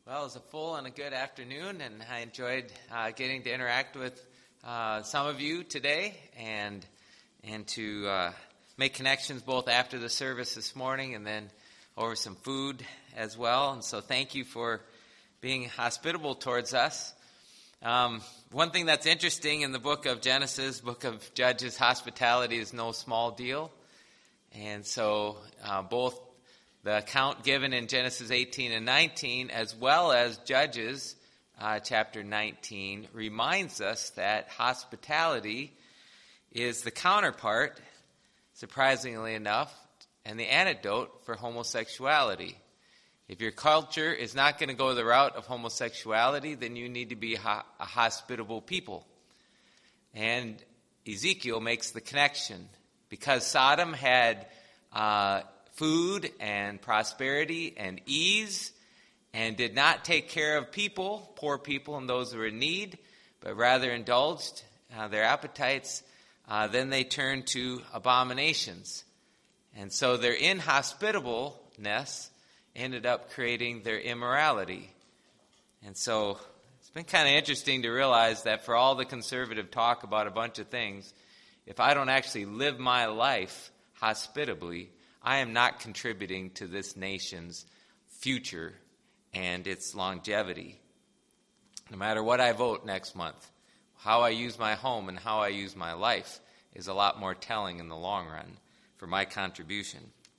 Well, it was a full and a good afternoon, and I enjoyed getting to interact with some of you today and to make connections both after the service this morning and then over some food as well. And so thank you for being hospitable towards us. One thing that's interesting in the book of Genesis, book of Judges, hospitality is no small deal. And so both the account given in Genesis 18 and 19, as well as Judges chapter 19, reminds us that hospitality is the counterpart, surprisingly enough, and the antidote for homosexuality. If your culture is not going to go the route of homosexuality, then you need to be a hospitable people. And Ezekiel makes the connection. Because Sodom had food and prosperity and ease and did not take care of people, poor people and those who were in need, but rather indulged their appetites, then they turned to abominations. And so their inhospitableness ended up creating their immorality. And so it's been kind of interesting to realize that for all the conservative talk about a bunch of things, if I don't actually live my life hospitably, I am not contributing to this nation's future and its longevity. No matter what I vote next month, how I use my home and how I use my life is a lot more telling in the long run for my contribution.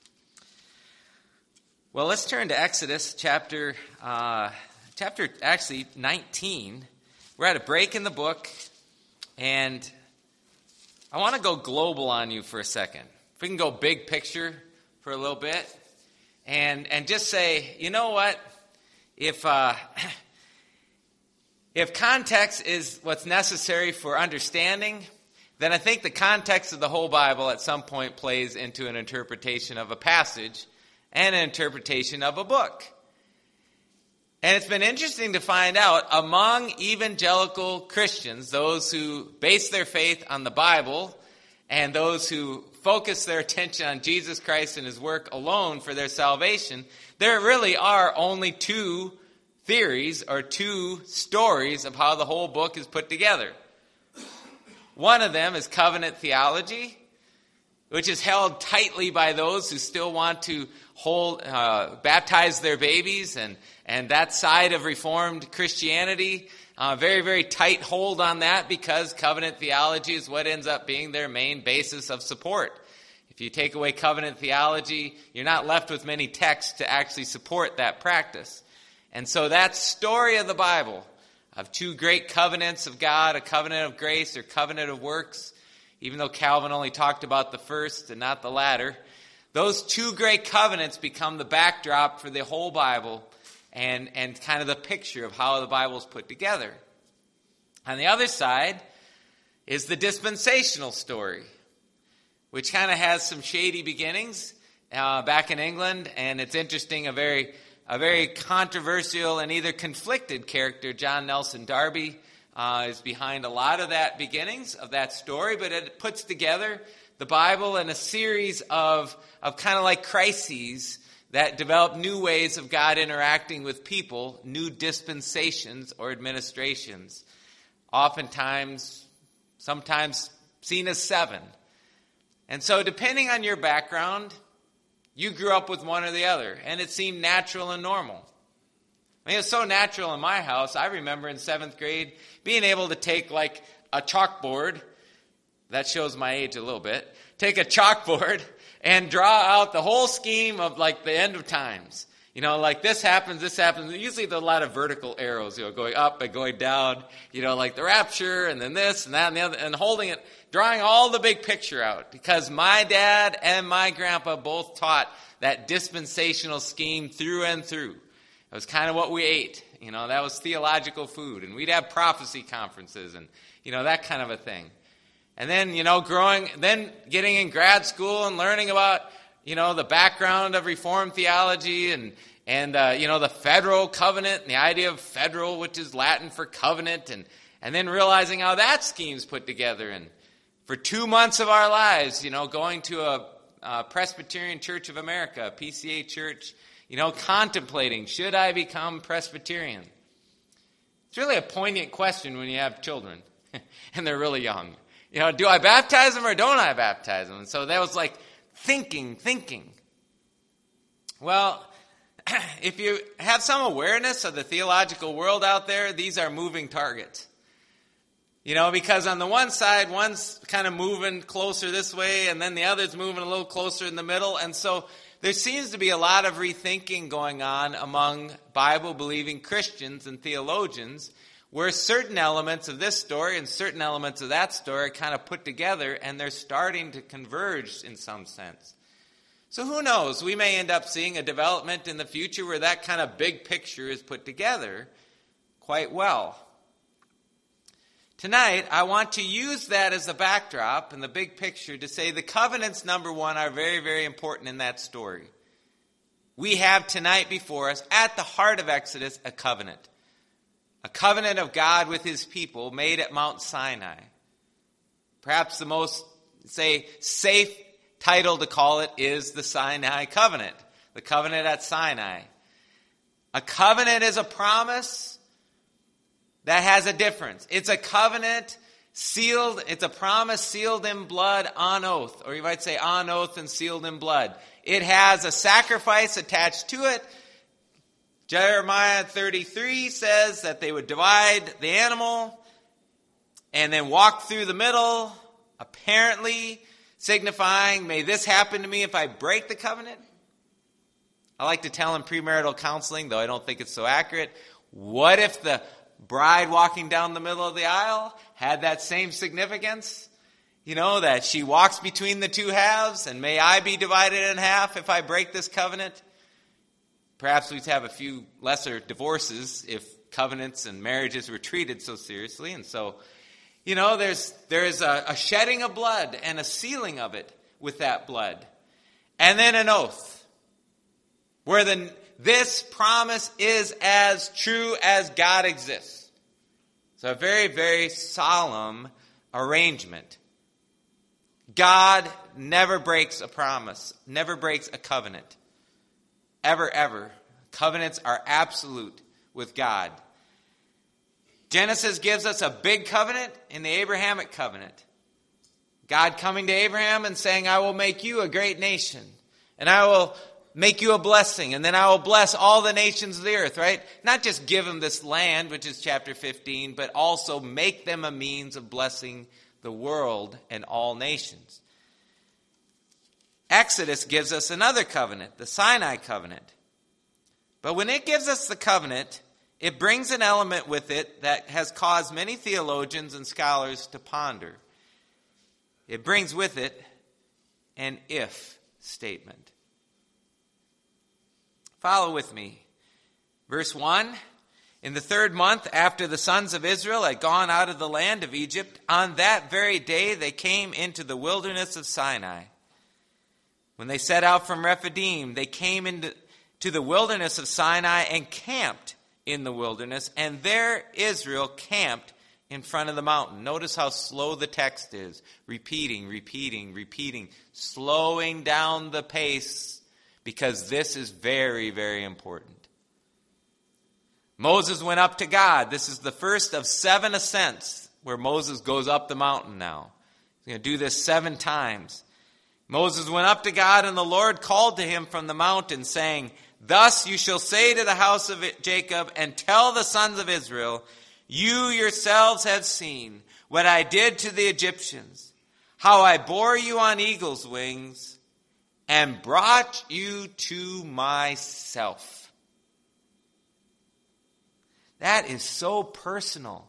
Well, let's turn to Exodus chapter 19. We're at a break in the book, and I want to go global on you for a second. If we can go big picture for a little bit, and just say, you know what? If context is what's necessary for understanding, then I think the context of the whole Bible at some point plays into an interpretation of a passage and an interpretation of a book. And it's been interesting to find out among evangelical Christians, those who base their faith on the Bible and those who focus their attention on Jesus Christ and his work alone for their salvation, there really are only two theories or two stories of how the whole book is put together. One of them is covenant theology, which is held tightly by those who still want to baptize their babies, and that side of Reformed Christianity, very, very tight hold on that because covenant theology is what ends up being their main basis of support. If you take away covenant theology, you're not left with many texts to actually support that practice. And so that story of the Bible, of two great covenants of God, a covenant of grace or covenant of works, even though Calvin only talked about the first and not the latter, those two great covenants become the backdrop for the whole Bible and kind of the picture of how the Bible is put together. On the other side is the dispensational story, which kind of has some shady beginnings back in England, and it's interesting, a very controversial and either conflicted character, John Nelson Darby, is behind a lot of that beginnings of that story, but it puts together the Bible in a series of kind of like crises that develop new ways of God interacting with people, new dispensations or administrations, sometimes seen as seven. And so depending on your background, you grew up with one or the other, and it seemed natural and normal. I mean, it was so natural in my house. I remember in 7th grade being able to take like a chalkboard, that shows my age a little bit, take a chalkboard and draw out the whole scheme of like the end of times. You know, like this happens. Usually there's a lot of vertical arrows, going up and going down, like the rapture and then this and that and the other, and holding it, drawing all the big picture out. Because my dad and my grandpa both taught that dispensational scheme through and through. It was kind of what we ate. That was theological food. And we'd have prophecy conferences and, that kind of a thing. And then, getting in grad school and learning about, the background of Reformed theology and the federal covenant and the idea of federal, which is Latin for covenant, and then realizing how that scheme's put together. And for 2 months of our lives, going to a Presbyterian Church of America, a PCA church contemplating, should I become Presbyterian? It's really a poignant question when you have children and they're really young. Do I baptize them or don't I baptize them? And so that was like thinking. Well, if you have some awareness of the theological world out there, these are moving targets. Because on the one side, one's kind of moving closer this way, and then the other's moving a little closer in the middle. And so there seems to be a lot of rethinking going on among Bible-believing Christians and theologians, where certain elements of this story and certain elements of that story are kind of put together, and they're starting to converge in some sense. So who knows? We may end up seeing a development in the future where that kind of big picture is put together quite well. Tonight, I want to use that as a backdrop and the big picture to say the covenants, number one, are very, very important in that story. We have tonight before us, at the heart of Exodus, a covenant. A covenant of God with his people made at Mount Sinai. Perhaps the most, safe title to call it is the Sinai Covenant. The covenant at Sinai. A covenant is a promise that has a difference. It's a covenant sealed, it's a promise sealed in blood on oath. Or you might say on oath and sealed in blood. It has a sacrifice attached to it. Jeremiah 33 says that they would divide the animal and then walk through the middle, apparently signifying, may this happen to me if I break the covenant? I like to tell in premarital counseling, though I don't think it's so accurate, what if the bride walking down the middle of the aisle had that same significance? That she walks between the two halves, and may I be divided in half if I break this covenant? Perhaps we'd have a few lesser divorces if covenants and marriages were treated so seriously. And so, there's a shedding of blood and a sealing of it with that blood. And then an oath, where this promise is as true as God exists. So a very, very solemn arrangement. God never breaks a promise, never breaks a covenant. Ever, ever. Covenants are absolute with God. Genesis gives us a big covenant in the Abrahamic covenant. God coming to Abraham and saying, I will make you a great nation, and I will make you a blessing, and then I will bless all the nations of the earth, right? Not just give them this land, which is chapter 15, but also make them a means of blessing the world and all nations. Exodus gives us another covenant, the Sinai covenant. But when it gives us the covenant, it brings an element with it that has caused many theologians and scholars to ponder. It brings with it an if statement. Follow with me. Verse 1, in the 3rd month after the sons of Israel had gone out of the land of Egypt, on that very day they came into the wilderness of Sinai. When they set out from Rephidim, they came into the wilderness of Sinai and camped in the wilderness, and there Israel camped in front of the mountain. Notice how slow the text is. Repeating, slowing down the pace, because this is very, very important. Moses went up to God. This is the first of 7 ascents where Moses goes up the mountain now. He's going to do this 7 times. Moses went up to God, and the Lord called to him from the mountain, saying, Thus you shall say to the house of Jacob, and tell the sons of Israel, you yourselves have seen what I did to the Egyptians, how I bore you on eagle's wings, and brought you to myself. That is so personal.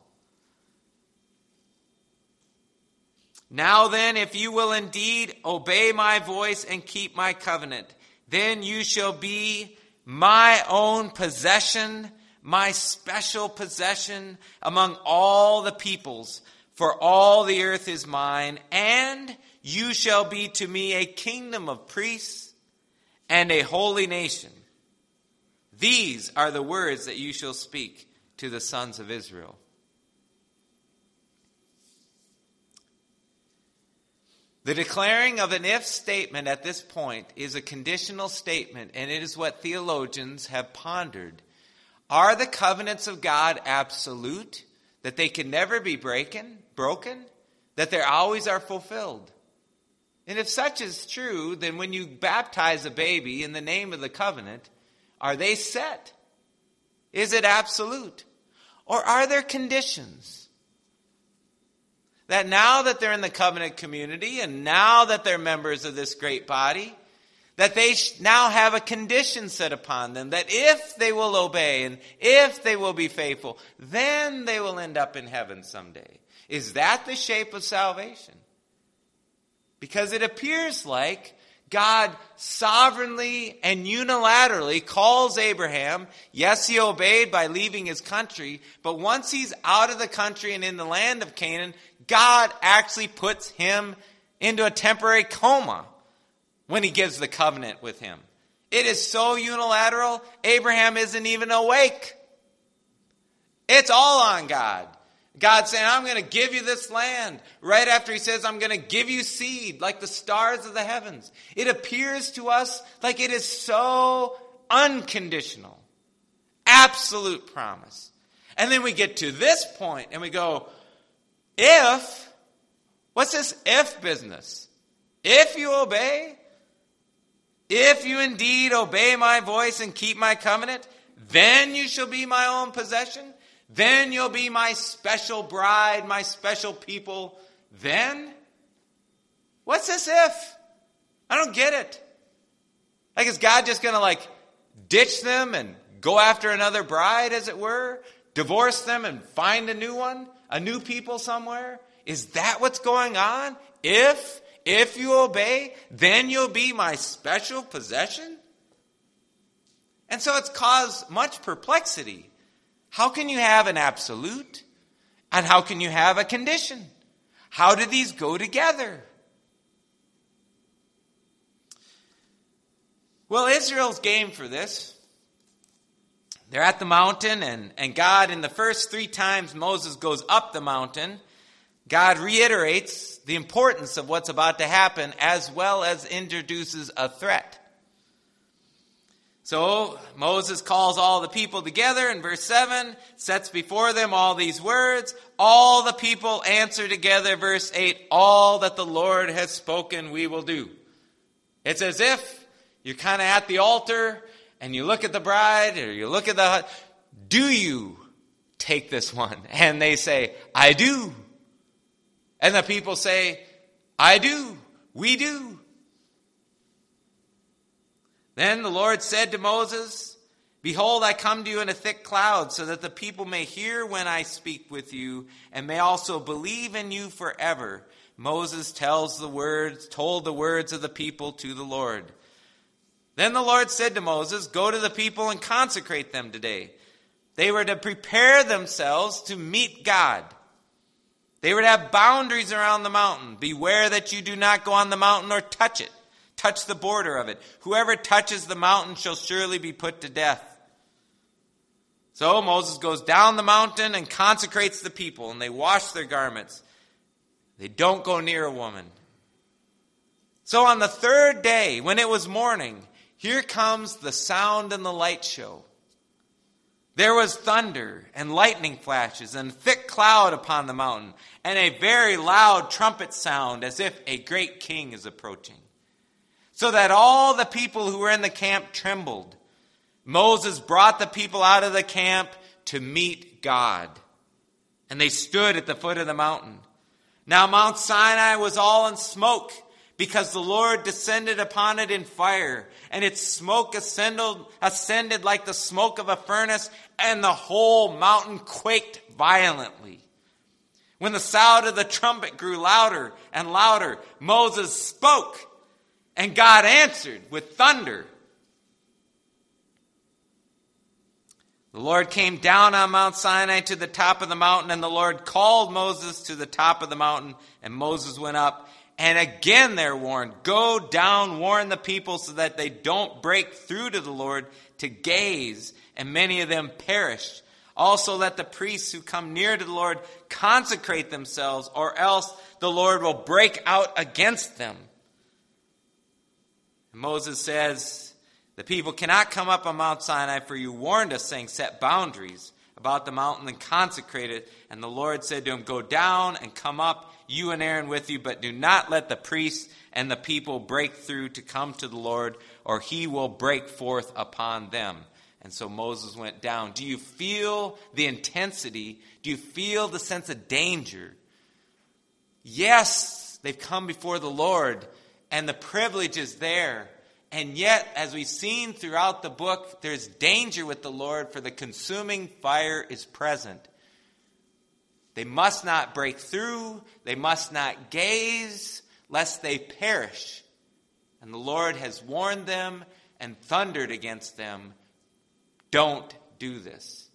Now then, if you will indeed obey my voice and keep my covenant, then you shall be my own possession, my special possession among all the peoples, for all the earth is mine, and you shall be to me a kingdom of priests and a holy nation. These are the words that you shall speak to the sons of Israel. The declaring of an if statement at this point is a conditional statement, and it is what theologians have pondered. Are the covenants of God absolute, that they can never be broken, that they always are fulfilled? And if such is true, then when you baptize a baby in the name of the covenant, are they set? Is it absolute? Or are there conditions? That now that they're in the covenant community and now that they're members of this great body, that they now have a condition set upon them, that if they will obey and if they will be faithful, then they will end up in heaven someday. Is that the shape of salvation? Because it appears like God sovereignly and unilaterally calls Abraham. Yes, he obeyed by leaving his country, but once he's out of the country and in the land of Canaan, God actually puts him into a temporary coma when he gives the covenant with him. It is so unilateral, Abraham isn't even awake. It's all on God. God's saying, I'm going to give you this land. Right after he says, I'm going to give you seed like the stars of the heavens. It appears to us like it is so unconditional. Absolute promise. And then we get to this point and we go, what's this if business? If you obey, if you indeed obey my voice and keep my covenant, then you shall be my own possession. Then you'll be my special bride, my special people. Then? What's this if? I don't get it. Like, is God just going to ditch them and go after another bride, as it were? Divorce them and find a new one? A new people somewhere? Is that what's going on? If you obey, then you'll be my special possession? And so it's caused much perplexity. How can you have an absolute? And how can you have a condition? How do these go together? Well, Israel's game for this. They're at the mountain, and God, in the first 3 times Moses goes up the mountain, God reiterates the importance of what's about to happen, as well as introduces a threat. So Moses calls all the people together in verse 7, sets before them all these words. All the people answer together, verse 8, all that the Lord has spoken we will do. It's as if you're kind of at the altar and you look at the bride or you look at the hut. Do you take this one? And they say, I do. And the people say, I do. We do. Then the Lord said to Moses, behold, I come to you in a thick cloud, so that the people may hear when I speak with you, and may also believe in you forever. Moses told the words of the people to the Lord. Then the Lord said to Moses, go to the people and consecrate them today. They were to prepare themselves to meet God. They were to have boundaries around the mountain. Beware that you do not go on the mountain or touch it. Touch the border of it. Whoever touches the mountain shall surely be put to death. So Moses goes down the mountain and consecrates the people, and they wash their garments. They don't go near a woman. So on the 3rd day, when it was morning, here comes the sound and the light show. There was thunder and lightning flashes and a thick cloud upon the mountain, and a very loud trumpet sound, as if a great king is approaching. So that all the people who were in the camp trembled. Moses brought the people out of the camp to meet God. And they stood at the foot of the mountain. Now Mount Sinai was all in smoke, because the Lord descended upon it in fire, and its smoke ascended like the smoke of a furnace, and the whole mountain quaked violently. When the sound of the trumpet grew louder and louder, Moses spoke, and God answered with thunder. The Lord came down on Mount Sinai to the top of the mountain, and the Lord called Moses to the top of the mountain, and Moses went up. And again they're warned, go down, warn the people so that they don't break through to the Lord to gaze, and many of them perished. Also let the priests who come near to the Lord consecrate themselves, or else the Lord will break out against them. And Moses says, the people cannot come up on Mount Sinai, for you warned us, saying, set boundaries about the mountain and consecrate it. And the Lord said to him, go down and come up, you and Aaron with you, but do not let the priests and the people break through to come to the Lord, or he will break forth upon them. And so Moses went down. Do you feel the intensity? Do you feel the sense of danger? Yes, they've come before the Lord, and the privilege is there. And yet, as we've seen throughout the book, there's danger with the Lord, for the consuming fire is present. They must not break through. They must not gaze, lest they perish. And the Lord has warned them and thundered against them. Don't do this.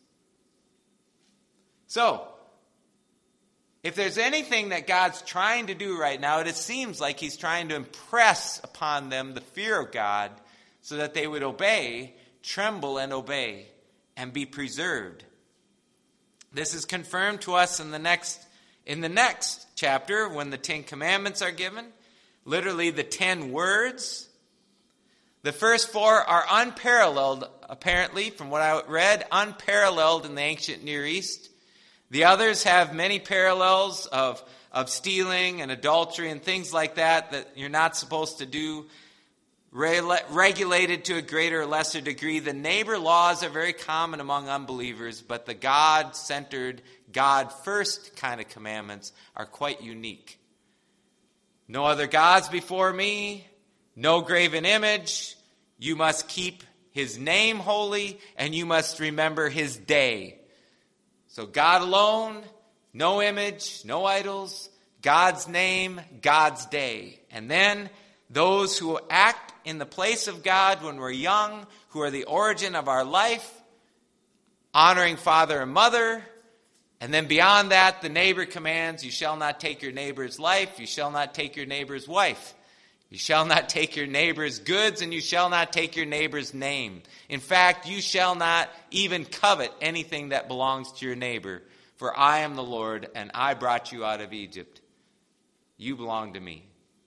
So, if there's anything that God's trying to do right now, it seems like he's trying to impress upon them the fear of God so that they would obey, tremble and obey, and be preserved. This is confirmed to us in the next chapter when the 10 Commandments are given. Literally the 10 words. The first 4 are unparalleled, apparently, from what I read, unparalleled in the ancient Near East. The others have many parallels of stealing and adultery and things like that you're not supposed to do, regulated to a greater or lesser degree. The neighbor laws are very common among unbelievers, but the God-centered, God-first kind of commandments are quite unique. No other gods before me, no graven image, you must keep his name holy, and you must remember his day. So God alone, no image, no idols, God's name, God's day. And then those who act in the place of God when we're young, who are the origin of our life, honoring father and mother. And then beyond that, the neighbor commands, you shall not take your neighbor's life, you shall not take your neighbor's wife. You shall not take your neighbor's goods, and you shall not take your neighbor's name. In fact, you shall not even covet anything that belongs to your neighbor. For I am the Lord, and I brought you out of Egypt. You belong to me.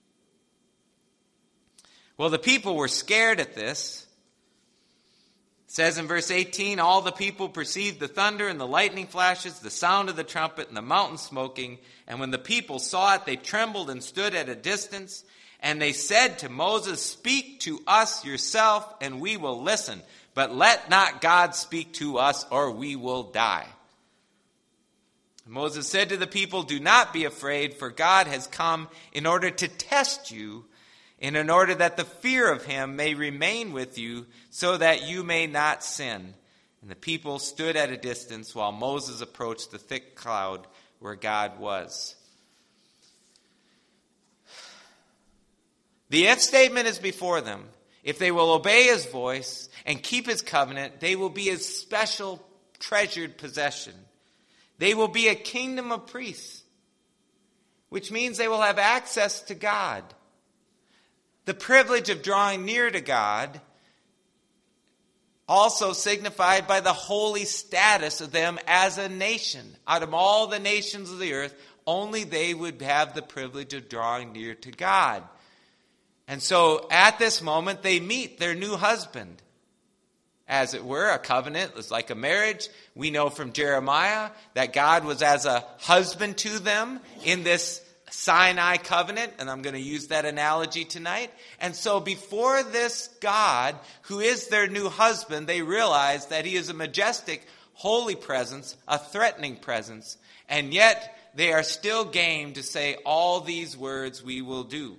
Well, the people were scared at this. It says in verse 18, all the people perceived the thunder and the lightning flashes, the sound of the trumpet and the mountain smoking. And when the people saw it, they trembled and stood at a distance. And they said to Moses, speak to us yourself, and we will listen. But let not God speak to us, or we will die. And Moses said to the people, do not be afraid, for God has come in order to test you, and in order that the fear of him may remain with you, so that you may not sin. And the people stood at a distance while Moses approached the thick cloud where God was. The if statement is before them. If they will obey his voice and keep his covenant, they will be his special treasured possession. They will be a kingdom of priests, which means they will have access to God. The privilege of drawing near to God, also signified by the holy status of them as a nation. Out of all the nations of the earth, only they would have the privilege of drawing near to God. And so at this moment, they meet their new husband. As it were, a covenant is like a marriage. We know from Jeremiah that God was as a husband to them in this Sinai covenant, and I'm going to use that analogy tonight. And so before this God, who is their new husband, they realize that he is a majestic, holy presence, a threatening presence, and yet they are still game to say all these words we will do.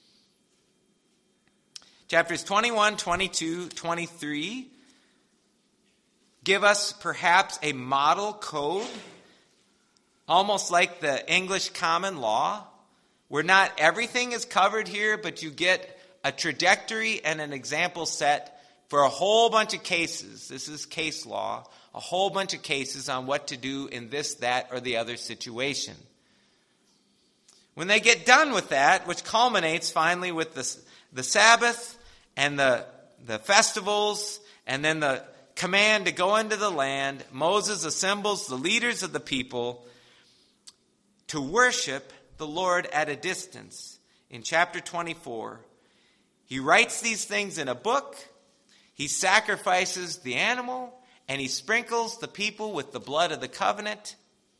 Chapters 21, 22, 23 give us perhaps a model code, almost like the English common law, where not everything is covered here, but you get a trajectory and an example set for a whole bunch of cases. This is case law, a whole bunch of cases on what to do in this, that, or the other situation. When they get done with that, which culminates finally with the Sabbath, and the festivals, and then the command to go into the land, Moses assembles the leaders of the people to worship the Lord at a distance. In chapter 24, he writes these things in a book, he sacrifices the animal, and he sprinkles the people with the blood of the covenant.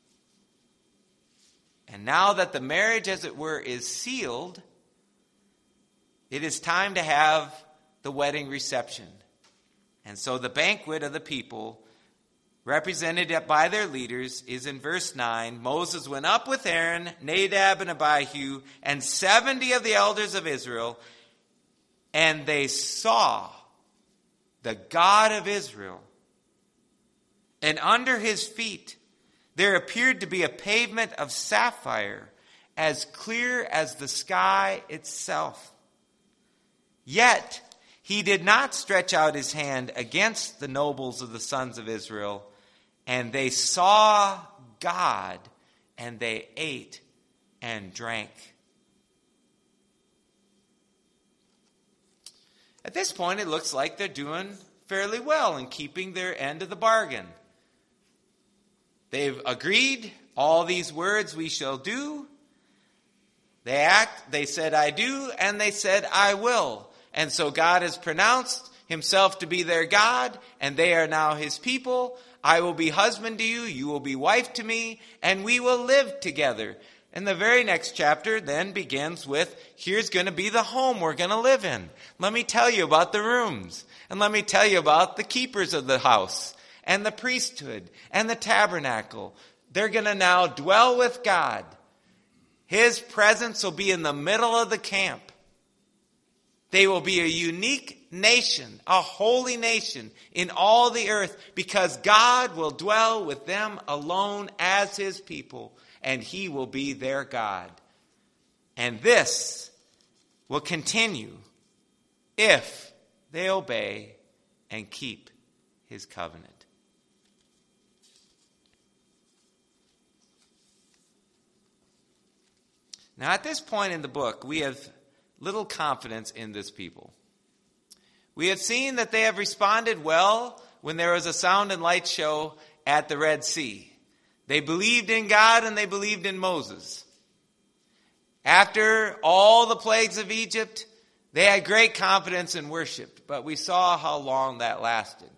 And now that the marriage, as it were, is sealed, it is time to have the wedding reception. And so the banquet of the people, represented by their leaders, is in verse 9. Moses went up with Aaron, Nadab, and Abihu, and 70 of the elders of Israel, and they saw the God of Israel. And under his feet there appeared to be a pavement of sapphire, as clear as the sky itself. Yet he did not stretch out his hand against the nobles of the sons of Israel, and they saw God, and they ate and drank. At this point, it looks like they're doing fairly well in keeping their end of the bargain. They've agreed, all these words we shall do. They said, I do, and they said, I will. And so God has pronounced himself to be their God, and they are now his people. I will be husband to you, you will be wife to me, and we will live together. And the very next chapter then begins with, here's going to be the home we're going to live in. Let me tell you about the rooms, and let me tell you about the keepers of the house, and the priesthood, and the tabernacle. They're going to now dwell with God. His presence will be in the middle of the camp. They will be a unique nation, a holy nation in all the earth, because God will dwell with them alone as his people, and he will be their God. And this will continue if they obey and keep his covenant. Now, at this point in the book, we have little confidence in this people. We have seen that they have responded well when there was a sound and light show at the Red Sea. They believed in God and they believed in Moses. After all the plagues of Egypt, they had great confidence in worship, but we saw how long that lasted.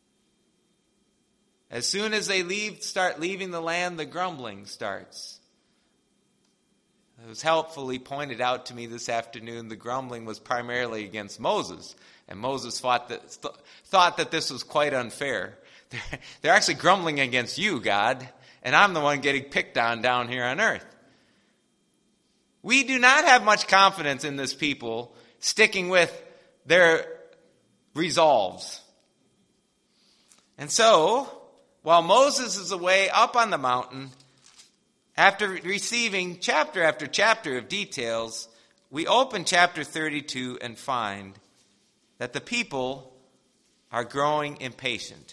As soon as they start leaving the land, the grumbling starts. It was helpfully pointed out to me this afternoon, the grumbling was primarily against Moses. And Moses thought that this was quite unfair. They're actually grumbling against you, God, and I'm the one getting picked on down here on earth. We do not have much confidence in this people sticking with their resolves. And so, while Moses is away up on the mountain, after receiving chapter after chapter of details, we open chapter 32 and find that the people are growing impatient.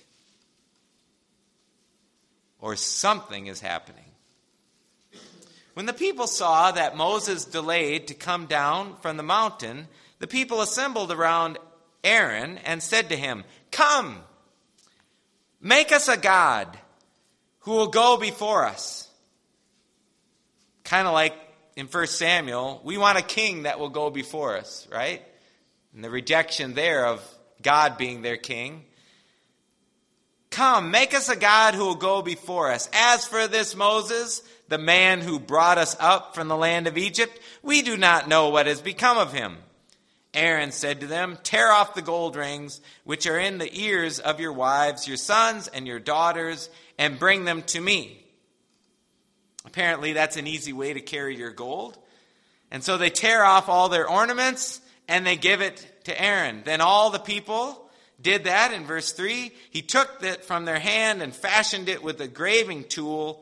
Or something is happening. When the people saw that Moses delayed to come down from the mountain, the people assembled around Aaron and said to him, "Come, make us a god who will go before us." Kind of like in 1 Samuel, we want a king that will go before us, right? And the rejection there of God being their king. "Come, make us a god who will go before us. As for this Moses, the man who brought us up from the land of Egypt, we do not know what has become of him." Aaron said to them, "Tear off the gold rings which are in the ears of your wives, your sons, and your daughters, and bring them to me." Apparently, that's an easy way to carry your gold. And so they tear off all their ornaments and they give it to Aaron. Then all the people did that in verse 3. He took it from their hand and fashioned it with a graving tool,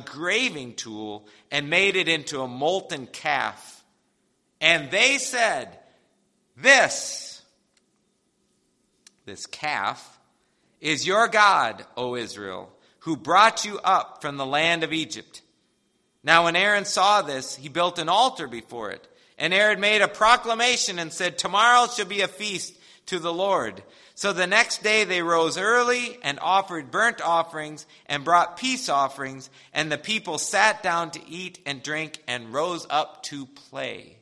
and made it into a molten calf. And they said, This calf is your God, O Israel, who brought you up from the land of Egypt. Now when Aaron saw this, he built an altar before it. And Aaron made a proclamation and said, "Tomorrow shall be a feast to the Lord. So the next day they rose early and offered burnt offerings and brought peace offerings, and the people sat down to eat and drink and rose up to play.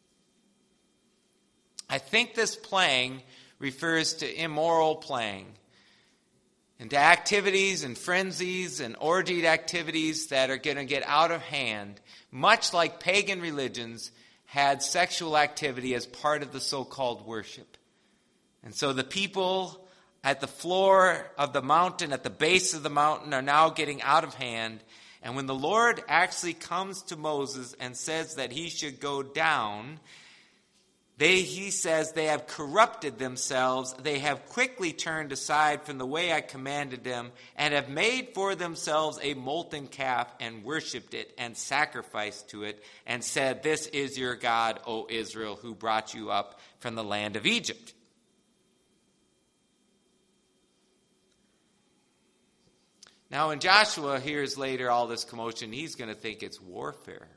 I think this playing refers to immoral playing, and to activities and frenzies and orgied activities that are going to get out of hand, much like pagan religions had sexual activity as part of the so-called worship. And so the people at the floor of the mountain, at the base of the mountain, are now getting out of hand. And when the Lord actually comes to Moses and says that he should go down, he says they have corrupted themselves. They have quickly turned aside from the way I commanded them and have made for themselves a molten calf and worshipped it and sacrificed to it and said, "This is your God, O Israel, who brought you up from the land of Egypt." Now, when Joshua hears later all this commotion, he's going to think it's warfare.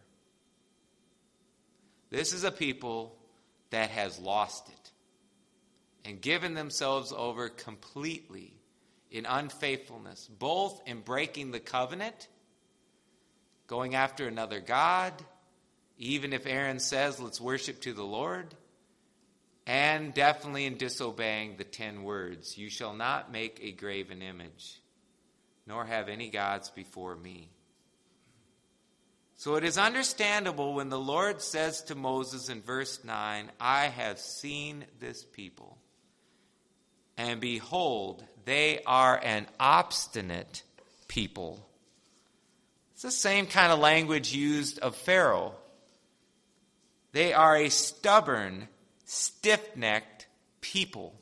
This is a people that has lost it and given themselves over completely in unfaithfulness, both in breaking the covenant, going after another god, even if Aaron says, let's worship to the Lord, and definitely in disobeying the 10 words, "You shall not make a graven image, nor have any gods before me." So it is understandable when the Lord says to Moses in verse 9, "I have seen this people, and behold, they are an obstinate people." It's the same kind of language used of Pharaoh. They are a stubborn, stiff-necked people.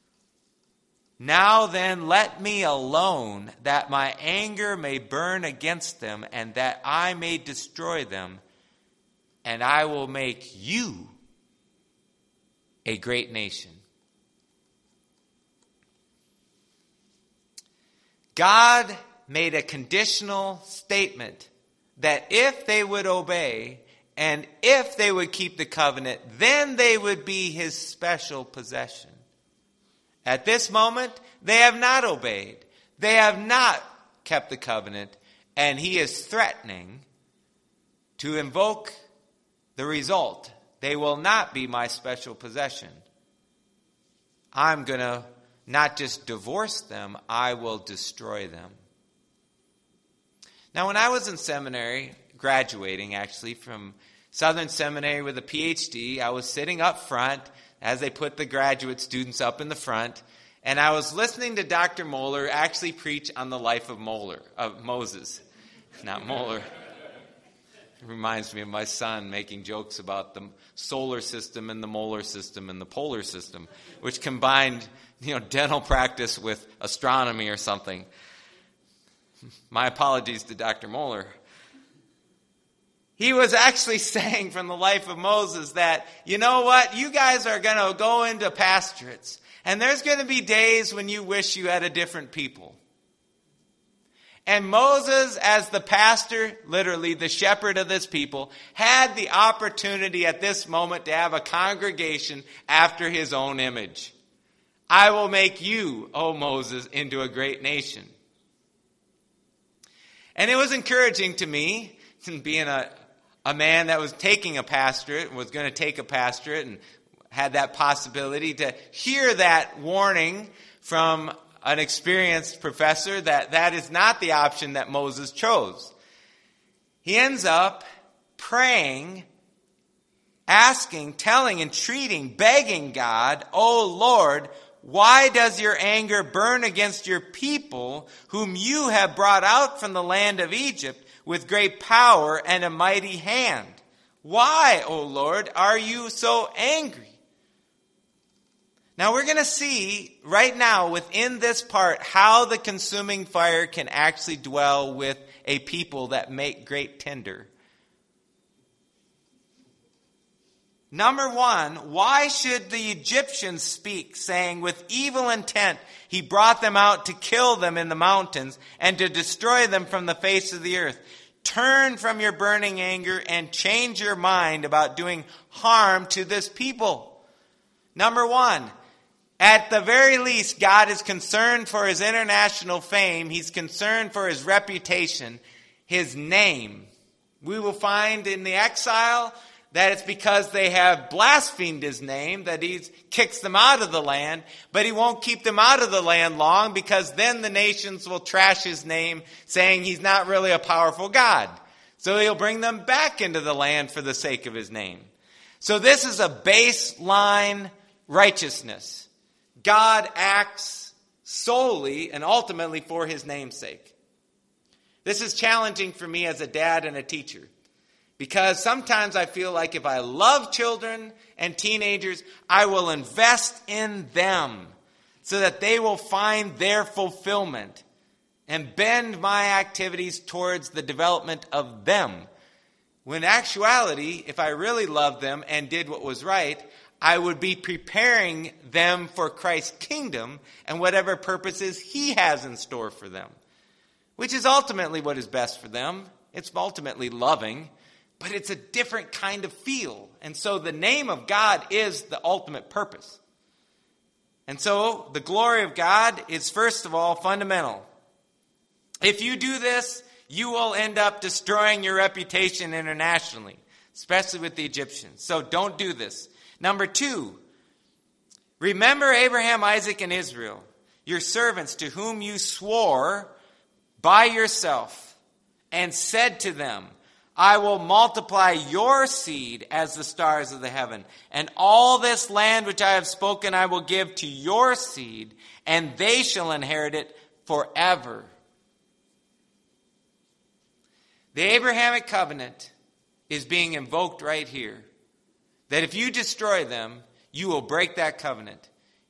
"Now then, let me alone, that my anger may burn against them, and that I may destroy them, and I will make you a great nation." God made a conditional statement that if they would obey and if they would keep the covenant, then they would be his special possession. At this moment, they have not obeyed. They have not kept the covenant, and he is threatening to invoke the result. They will not be my special possession. I'm going to not just divorce them, I will destroy them. Now, when I was in seminary, graduating actually from Southern Seminary with a PhD, I was sitting up front as they put the graduate students up in the front, and I was listening to Dr. Moeller actually preach on the life of Moses, not Moeller. It reminds me of my son making jokes about the solar system and the molar system and the polar system, which combined, dental practice with astronomy or something. My apologies to Dr. Moeller. He was actually saying from the life of Moses that, you know what, you guys are going to go into pastorates, and there's going to be days when you wish you had a different people. And Moses, as the pastor, literally the shepherd of this people, had the opportunity at this moment to have a congregation after his own image. "I will make you, O Moses, into a great nation." And it was encouraging to me, being a man that was taking a pastorate and was going to take a pastorate and had that possibility, to hear that warning from an experienced professor that is not the option that Moses chose. He ends up praying, asking, telling, entreating, begging God, "O Lord, why does your anger burn against your people whom you have brought out from the land of Egypt with great power and a mighty hand? Why, O Lord, are you so angry?" Now we're going to see right now within this part how the consuming fire can actually dwell with a people that make great tinder. Number one, why should the Egyptians speak, saying, "With evil intent he brought them out to kill them in the mountains and to destroy them from the face of the earth"? Turn from your burning anger and change your mind about doing harm to this people. Number one, At the very least, God is concerned for his international fame. He's concerned for his reputation, his name. We will find in the exile that it's because they have blasphemed his name that he kicks them out of the land, but he won't keep them out of the land long, because then the nations will trash his name, saying he's not really a powerful God. So he'll bring them back into the land for the sake of his name. So this is a baseline righteousness. God acts solely and ultimately for his name's sake. This is challenging for me as a dad and a teacher, because sometimes I feel like if I love children and teenagers, I will invest in them so that they will find their fulfillment and bend my activities towards the development of them. When in actuality, if I really loved them and did what was right, I would be preparing them for Christ's kingdom and whatever purposes he has in store for them, which is ultimately what is best for them. It's ultimately loving, but it's a different kind of feel. And so the name of God is the ultimate purpose. And so the glory of God is, first of all, fundamental. If you do this, you will end up destroying your reputation internationally, especially with the Egyptians. So don't do this. Number 2, remember Abraham, Isaac, and Israel, your servants, to whom you swore by yourself and said to them, I will multiply your seed as the stars of the heaven, and all this land which I have spoken I will give to your seed, and they shall inherit it forever. The Abrahamic covenant is being invoked right here. That if you destroy them, you will break that covenant.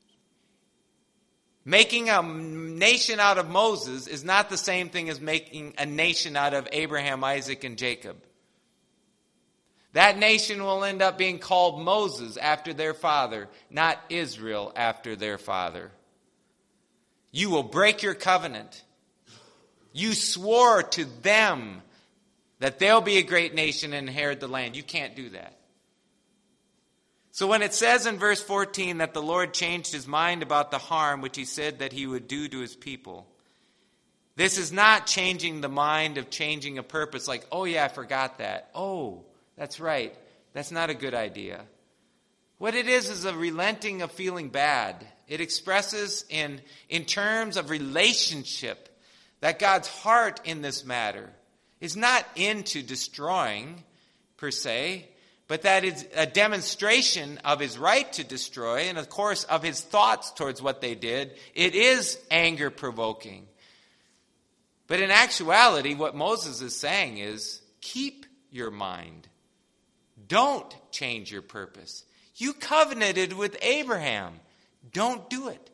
Making a nation out of Moses is not the same thing as making a nation out of Abraham, Isaac, and Jacob. That nation will end up being called Moses after their father, not Israel after their father. You will break your covenant. You swore to them that they'll be a great nation and inherit the land. You can't do that. So when it says in verse 14 that the Lord changed his mind about the harm which he said that he would do to his people, this is not changing the mind of changing a purpose like, oh yeah, I forgot that. Oh, that's right. That's not a good idea. What it is a relenting of feeling bad. It expresses in terms of relationship that God's heart in this matter is not into destroying per se, but that is a demonstration of his right to destroy and, of course, of his thoughts towards what they did. It is anger-provoking. But in actuality, what Moses is saying is, keep your mind. Don't change your purpose. You covenanted with Abraham. Don't do it.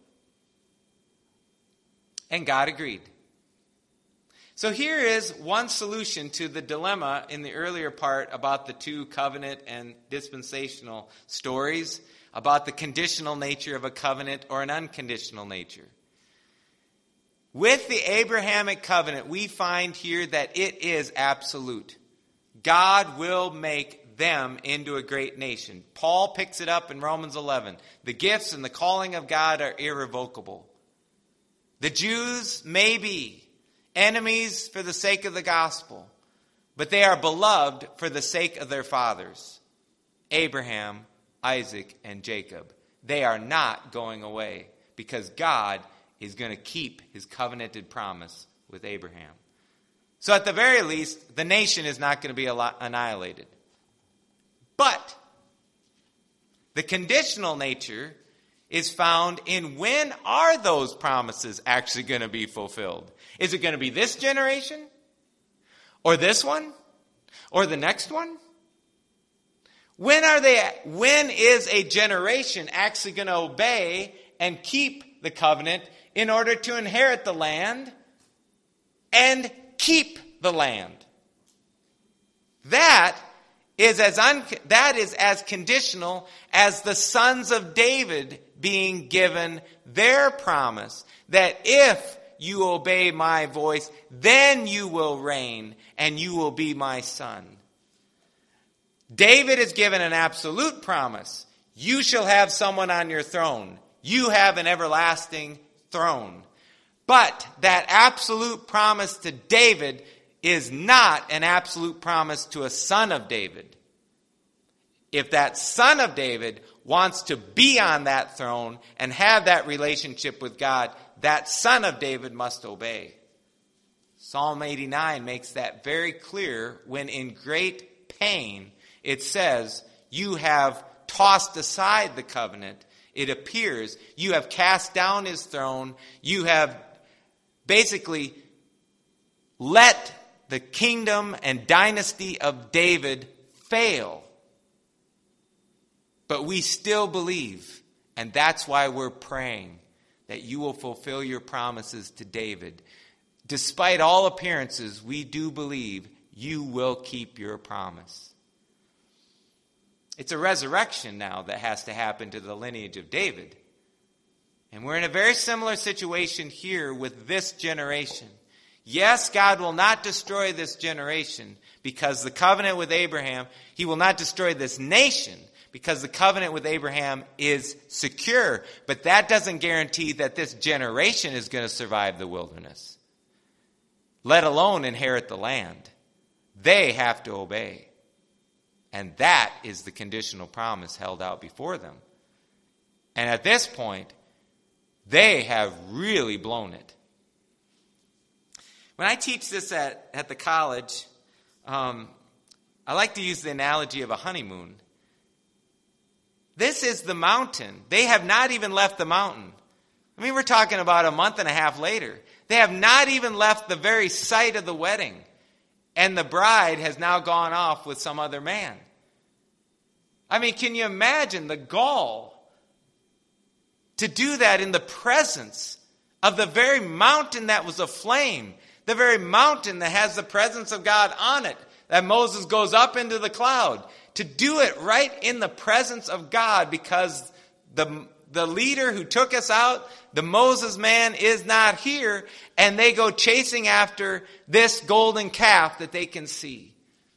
And God agreed. So here is one solution to the dilemma in the earlier part about the two covenant and dispensational stories, about the conditional nature of a covenant or an unconditional nature. With the Abrahamic covenant, we find here that it is absolute. God will make them into a great nation. Paul picks it up in Romans 11. The gifts and the calling of God are irrevocable. The Jews may be enemies for the sake of the gospel, but they are beloved for the sake of their fathers, Abraham, Isaac, and Jacob. They are not going away because God is going to keep his covenanted promise with Abraham. So at the very least, the nation is not going to be annihilated. But the conditional nature is found in when are those promises actually going to be fulfilled? Is it going to be this generation? Or this one? Or the next one? When is a generation actually going to obey and keep the covenant in order to inherit the land and keep the land? That is as conditional as the sons of David being given their promise that if you obey my voice, then you will reign and you will be my son. David is given an absolute promise. You shall have someone on your throne. You have an everlasting throne. But that absolute promise to David is not an absolute promise to a son of David. If that son of David wants to be on that throne and have that relationship with God, that son of David must obey. Psalm 89 makes that very clear when in great pain it says, you have tossed aside the covenant. It appears you have cast down his throne. You have basically let the kingdom and dynasty of David fail. But we still believe, and that's why we're praying, that you will fulfill your promises to David. Despite all appearances, we do believe you will keep your promise. It's a resurrection now that has to happen to the lineage of David. And we're in a very similar situation here with this generation. Yes, God will not destroy this generation because the covenant with Abraham, he will not destroy this nation because the covenant with Abraham is secure. But that doesn't guarantee that this generation is going to survive the wilderness, let alone inherit the land. They have to obey. And that is the conditional promise held out before them. And at this point, they have really blown it. When I teach this at the college, I like to use the analogy of a honeymoon. This is the mountain. They have not even left the mountain. I mean, we're talking about a month and a half later. They have not even left the very site of the wedding. And the bride has now gone off with some other man. I mean, can you imagine the gall to do that in the presence of the very mountain that was aflame, the very mountain that has the presence of God on it, that Moses goes up into the cloud, to do it right in the presence of God because the leader who took us out, the Moses man, is not here, and they go chasing after this golden calf that they can see.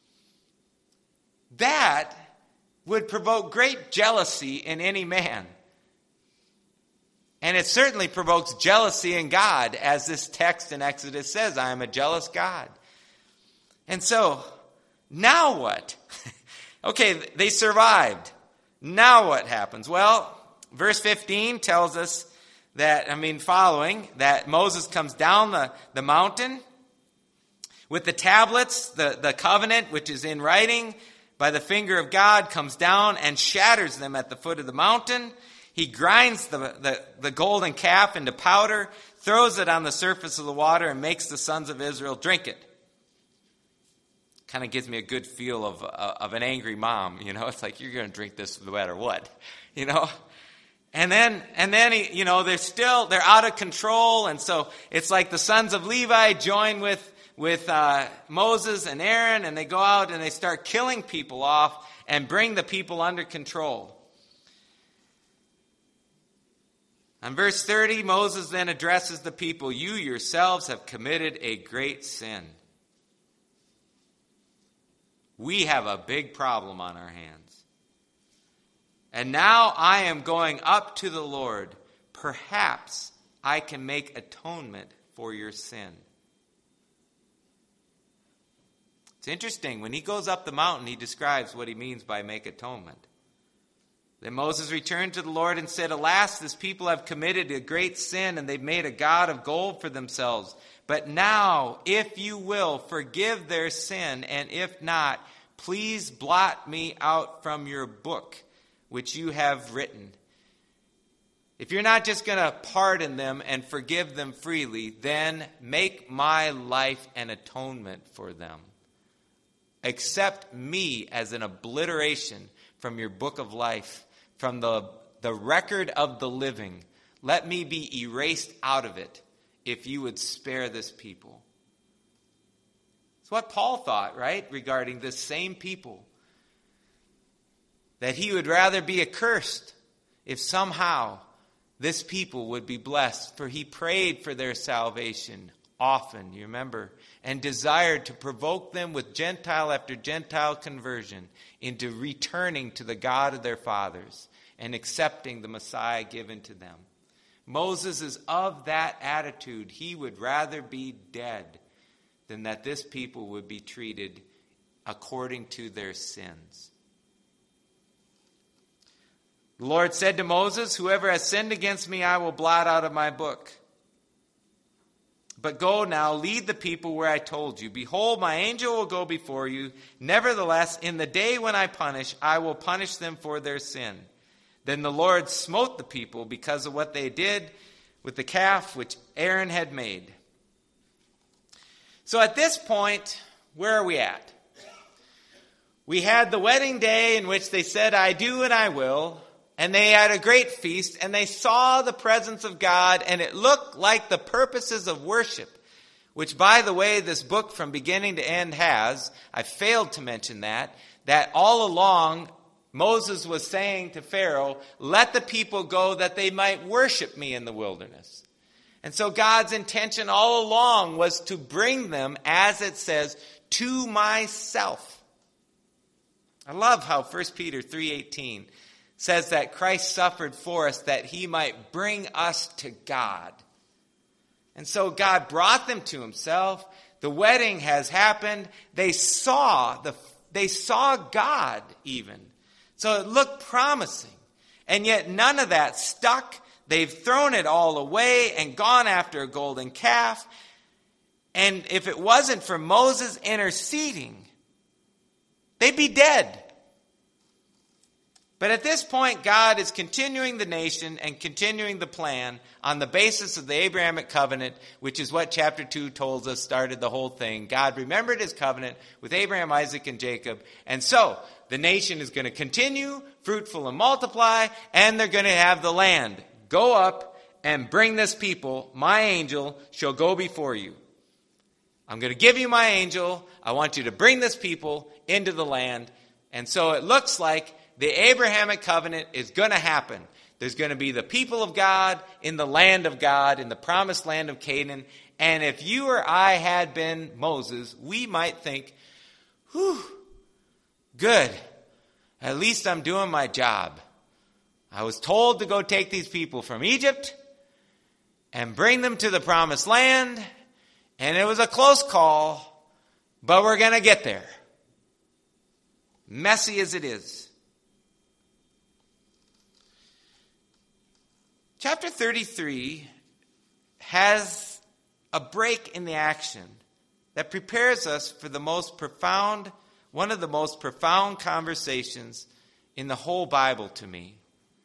That would provoke great jealousy in any man. And it certainly provokes jealousy in God, as this text in Exodus says, I am a jealous God. And so, now what? Okay, they survived. Now what happens? Well, verse 15 tells us that, following, that Moses comes down the mountain with the tablets, the covenant, which is in writing by the finger of God, comes down and shatters them at the foot of the mountain. He grinds the golden calf into powder, throws it on the surface of the water, and makes the sons of Israel drink it. Kind of gives me a good feel of an angry mom. It's like, you're going to drink this no matter what. And then they're out of control. And so it's like the sons of Levi join with Moses and Aaron, and they go out and they start killing people off and bring the people under control. On verse 30, Moses then addresses the people, you yourselves have committed a great sin. We have a big problem on our hands. And now I am going up to the Lord. Perhaps I can make atonement for your sin. It's interesting. When he goes up the mountain, he describes what he means by make atonement. Then Moses returned to the Lord and said, alas, this people have committed a great sin, and they've made a god of gold for themselves. But now, if you will, forgive their sin, and if not, please blot me out from your book, which you have written. If you're not just going to pardon them and forgive them freely, then make my life an atonement for them. Accept me as an obliteration from your book of life, from the record of the living. Let me be erased out of it if you would spare this people. It's what Paul thought, right, regarding this same people. That he would rather be accursed if somehow this people would be blessed. For he prayed for their salvation often, you remember, and desired to provoke them with Gentile after Gentile conversion into returning to the God of their fathers. and accepting the Messiah given to them. Moses is of that attitude. He would rather be dead than that this people would be treated according to their sins. The Lord said to Moses, "Whoever has sinned against me, I will blot out of my book. But go now, lead the people where I told you. Behold, my angel will go before you. Nevertheless, in the day when I will punish them for their sin." Then the Lord smote the people because of what they did with the calf which Aaron had made. So at this point, where are we at? We had the wedding day in which they said, "I do and I will." And they had a great feast, and they saw the presence of God, and it looked like the purposes of worship, which, by the way, this book from beginning to end has. I failed to mention that all along Moses was saying to Pharaoh, "Let the people go that they might worship me in the wilderness." And so God's intention all along was to bring them, as it says, to myself. I love how 1 Peter 3:18 says that Christ suffered for us that he might bring us to God. And so God brought them to himself. The wedding has happened. They saw God even. So it looked promising. And yet none of that stuck. They've thrown it all away and gone after a golden calf. And if it wasn't for Moses interceding, they'd be dead. But at this point, God is continuing the nation and continuing the plan on the basis of the Abrahamic covenant, which is what chapter 2 tells us started the whole thing. God remembered his covenant with Abraham, Isaac, and Jacob. And so the nation is going to continue, fruitful and multiply, and they're going to have the land. Go up and bring this people. My angel shall go before you. I'm going to give you my angel. I want you to bring this people into the land. And so it looks like the Abrahamic covenant is going to happen. There's going to be the people of God in the land of God, in the promised land of Canaan. And if you or I had been Moses, we might think, whew, good. At least I'm doing my job. I was told to go take these people from Egypt and bring them to the promised land. And it was a close call, but we're going to get there. Messy as it is. Chapter 33 has a break in the action that prepares us for one of the most profound conversations in the whole Bible to me.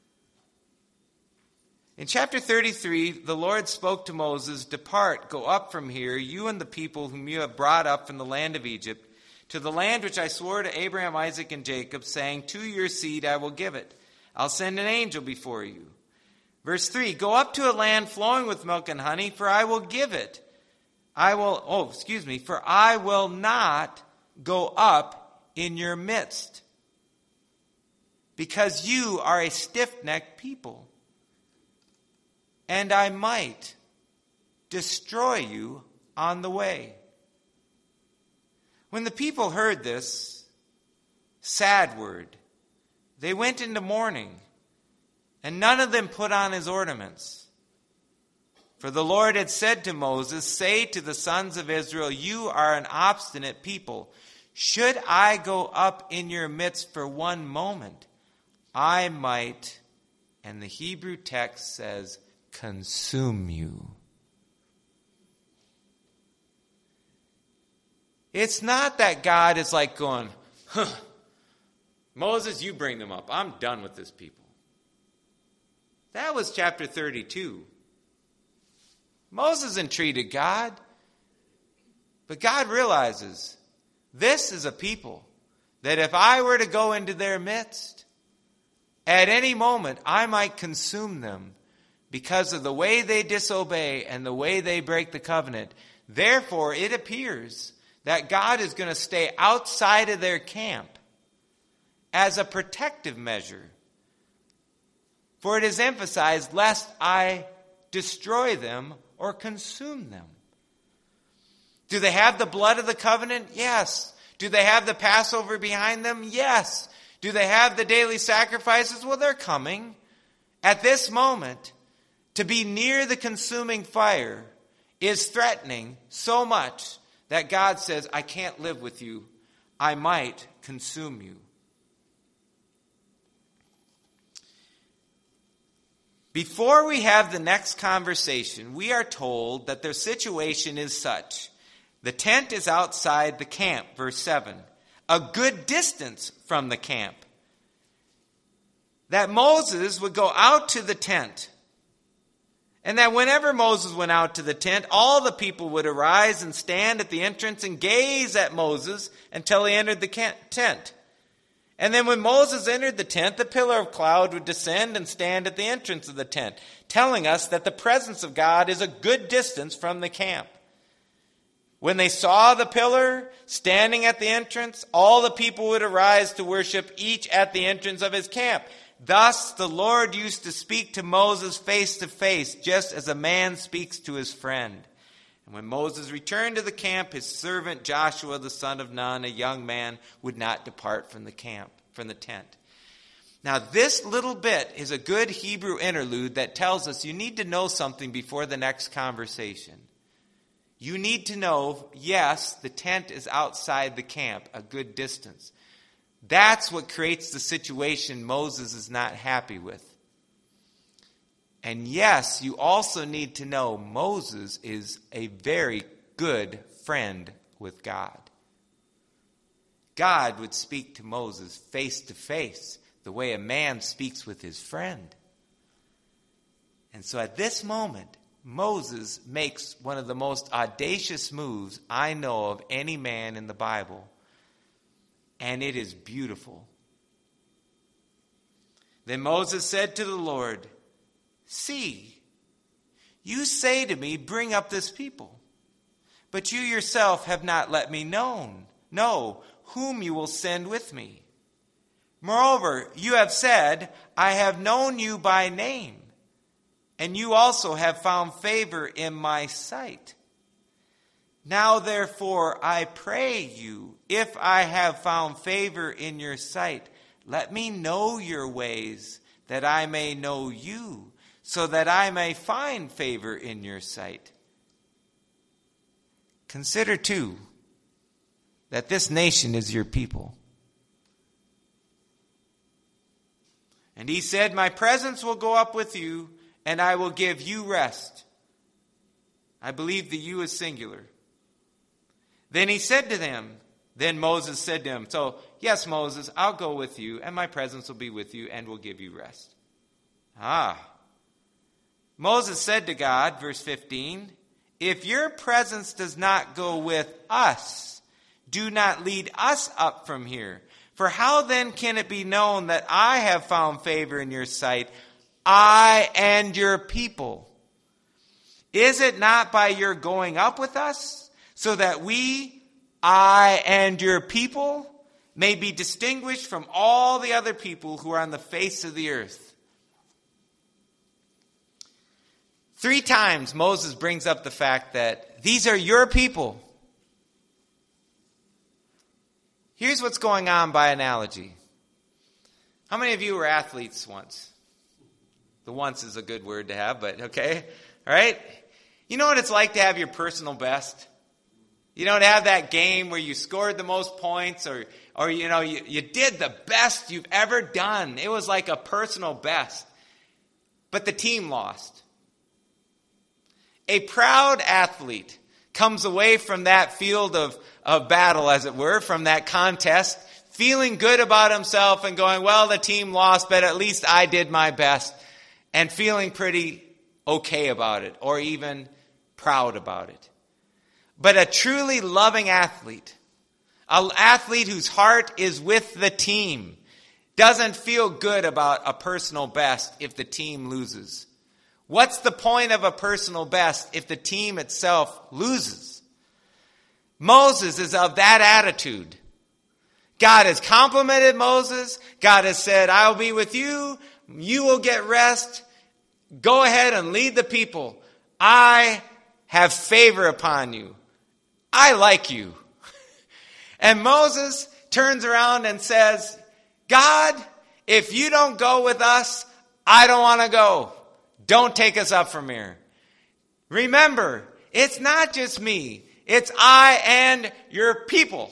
In chapter 33, the Lord spoke to Moses, "Depart, go up from here, you and the people whom you have brought up from the land of Egypt, to the land which I swore to Abraham, Isaac, and Jacob, saying, to your seed I will give it. I'll send an angel before you." Verse 3, "Go up to a land flowing with milk and honey, for I will give it. For I will not go up in your midst, because you are a stiff-necked people, and I might destroy you on the way." When the people heard this sad word, they went into mourning. And none of them put on his ornaments. For the Lord had said to Moses, "Say to the sons of Israel, you are an obstinate people. Should I go up in your midst for one moment, I might," and the Hebrew text says, "consume you." It's not that God is like going, Moses, you bring them up. I'm done with this people. That was chapter 32. Moses entreated God, but God realizes this is a people that if I were to go into their midst, at any moment I might consume them because of the way they disobey and the way they break the covenant. Therefore, it appears that God is going to stay outside of their camp as a protective measure. For it is emphasized, lest I destroy them or consume them. Do they have the blood of the covenant? Yes. Do they have the Passover behind them? Yes. Do they have the daily sacrifices? Well, they're coming. At this moment, to be near the consuming fire is threatening so much that God says, I can't live with you. I might consume you. Before we have the next conversation, we are told that their situation is such. The tent is outside the camp, verse 7, a good distance from the camp. That Moses would go out to the tent. And that whenever Moses went out to the tent, all the people would arise and stand at the entrance and gaze at Moses until he entered the tent. And then when Moses entered the tent, the pillar of cloud would descend and stand at the entrance of the tent, telling us that the presence of God is a good distance from the camp. When they saw the pillar standing at the entrance, all the people would arise to worship, each at the entrance of his camp. Thus the Lord used to speak to Moses face to face, just as a man speaks to his friend. And when Moses returned to the camp, his servant Joshua, the son of Nun, a young man, would not depart from the tent. Now this little bit is a good Hebrew interlude that tells us you need to know something before the next conversation. You need to know, yes, the tent is outside the camp, a good distance. That's what creates the situation Moses is not happy with. And yes, you also need to know Moses is a very good friend with God. God would speak to Moses face to face, the way a man speaks with his friend. And so at this moment, Moses makes one of the most audacious moves I know of any man in the Bible. And it is beautiful. Then Moses said to the Lord, see, you say to me, bring up this people. But you yourself have not let me know whom you will send with me. Moreover, you have said, I have known you by name, and you also have found favor in my sight. Now, therefore, I pray you, if I have found favor in your sight, let me know your ways, that I may know you, so that I may find favor in your sight. Consider, too, that this nation is your people. And he said, my presence will go up with you, and I will give you rest. I believe the you is singular. Then he said to them, then Moses said to him, so, yes, Moses, I'll go with you, and my presence will be with you, and will give you rest. Moses said to God, verse 15, if your presence does not go with us, do not lead us up from here. For how then can it be known that I have found favor in your sight, I and your people? Is it not by your going up with us, so that we, I and your people, may be distinguished from all the other people who are on the face of the earth? 3 times Moses brings up the fact that these are your people. Here's what's going on by analogy. How many of you were athletes once? The once is a good word to have, but okay. All right? You know what it's like to have your personal best? You know, to have that game where you scored the most points or you know, you did the best you've ever done. It was like a personal best. But the team lost. A proud athlete comes away from that field of battle, as it were, from that contest, feeling good about himself and going, well, the team lost, but at least I did my best, and feeling pretty okay about it, or even proud about it. But a truly loving athlete, an athlete whose heart is with the team, doesn't feel good about a personal best if the team loses. What's the point of a personal best if the team itself loses? Moses is of that attitude. God has complimented Moses. God has said, I'll be with you. You will get rest. Go ahead and lead the people. I have favor upon you. I like you. And Moses turns around and says, God, if you don't go with us, I don't want to go. Don't take us up from here. Remember, it's not just me. It's I and your people.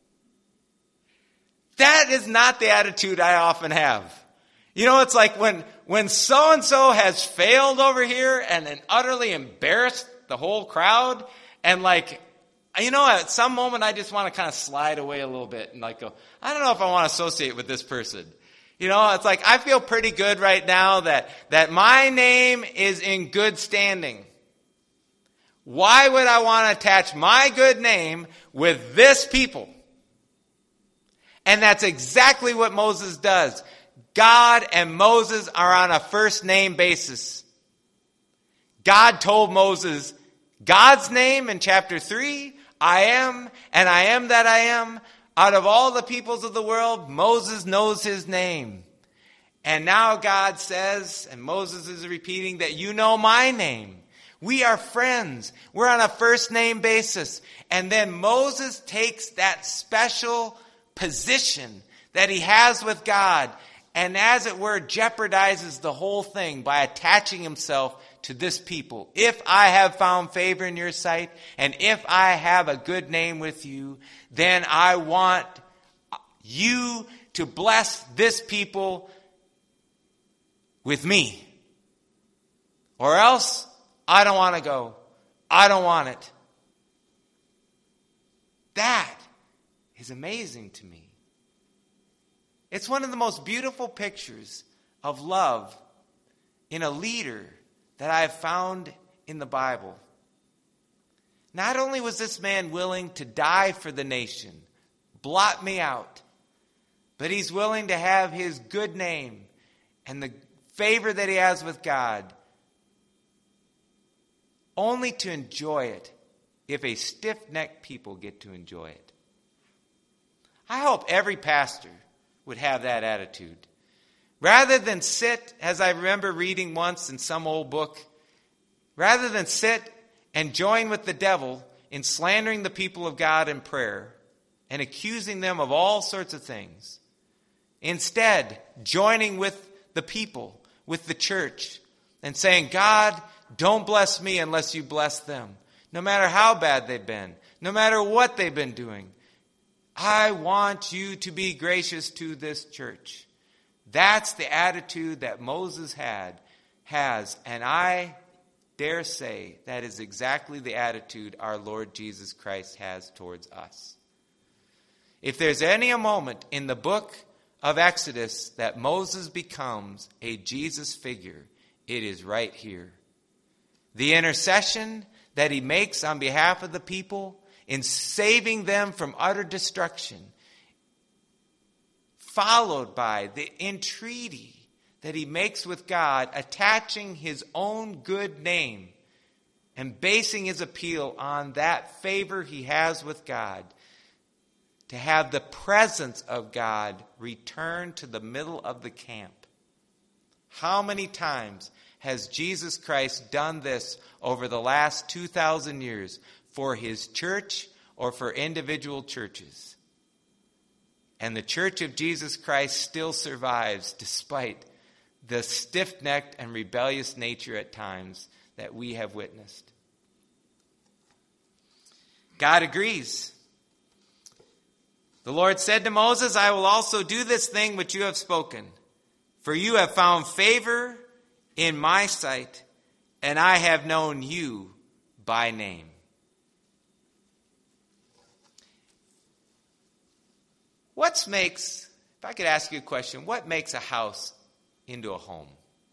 That is not the attitude I often have. You know, it's like when so-and-so has failed over here and then utterly embarrassed the whole crowd, and like, you know, at some moment I just want to kind of slide away a little bit and like go, I don't know if I want to associate with this person. You know, it's like I feel pretty good right now that my name is in good standing. Why would I want to attach my good name with this people? And that's exactly what Moses does. God and Moses are on a first name basis. God told Moses God's name in chapter 3, I am, and I am that I am. Out of all the peoples of the world, Moses knows his name. And now God says, and Moses is repeating, that you know my name. We are friends. We're on a first name basis. And then Moses takes that special position that he has with God, and as it were, jeopardizes the whole thing by attaching himself to this people. If I have found favor in your sight, and if I have a good name with you, then I want you to bless this people with me. Or else, I don't want to go. I don't want it. That is amazing to me. It's one of the most beautiful pictures of love in a leader that I have found in the Bible. Not only was this man willing to die for the nation, blot me out, but he's willing to have his good name and the favor that he has with God only to enjoy it if a stiff-necked people get to enjoy it. I hope every pastor would have that attitude. Rather than sit, as I remember reading once in some old book, rather than sit and join with the devil in slandering the people of God in prayer and accusing them of all sorts of things, instead joining with the people, with the church, and saying, God, don't bless me unless you bless them. No matter how bad they've been, no matter what they've been doing, I want you to be gracious to this church. That's the attitude that Moses has, and I dare say that is exactly the attitude our Lord Jesus Christ has towards us. If there's any moment in the book of Exodus that Moses becomes a Jesus figure, it is right here. The intercession that he makes on behalf of the people in saving them from utter destruction, followed by the entreaty that he makes with God, attaching his own good name and basing his appeal on that favor he has with God, to have the presence of God return to the middle of the camp. How many times has Jesus Christ done this over the last 2,000 years for his church or for individual churches? And the Church of Jesus Christ still survives despite the stiff-necked and rebellious nature at times that we have witnessed. God agrees. The Lord said to Moses, I will also do this thing which you have spoken, for you have found favor in my sight, and I have known you by name. If I could ask you a question, what makes a house into a home?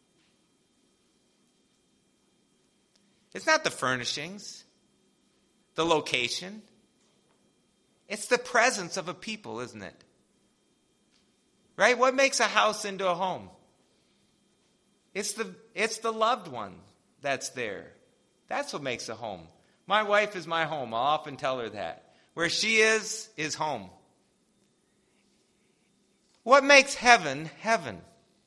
It's not the furnishings, the location. It's the presence of a people, isn't it? Right? What makes a house into a home? It's the loved one that's there. That's what makes a home. My wife is my home. I'll often tell her that. Where she is home. What makes heaven, heaven?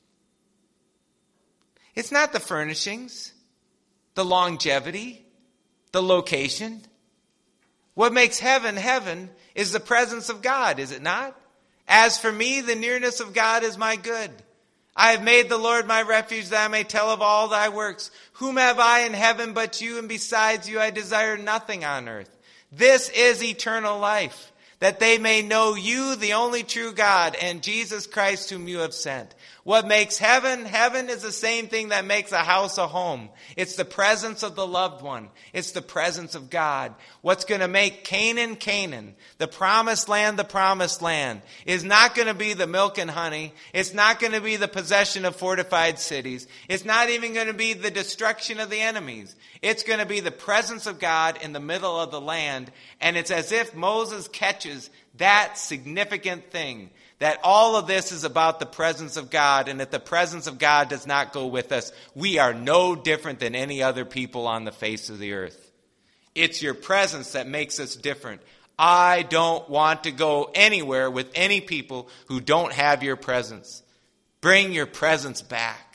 It's not the furnishings, the longevity, the location. What makes heaven, heaven is the presence of God, is it not? As for me, the nearness of God is my good. I have made the Lord my refuge, that I may tell of all thy works. Whom have I in heaven but you, and besides you I desire nothing on earth. This is eternal life, that they may know you, the only true God, and Jesus Christ whom you have sent. What makes heaven? Heaven is the same thing that makes a house a home. It's the presence of the loved one. It's the presence of God. What's going to make Canaan, Canaan, the promised land, is not going to be the milk and honey. It's not going to be the possession of fortified cities. It's not even going to be the destruction of the enemies. It's going to be the presence of God in the middle of the land. And it's as if Moses catches that significant thing, that all of this is about the presence of God, and if the presence of God does not go with us, we are no different than any other people on the face of the earth. It's your presence that makes us different. I don't want to go anywhere with any people who don't have your presence. Bring your presence back.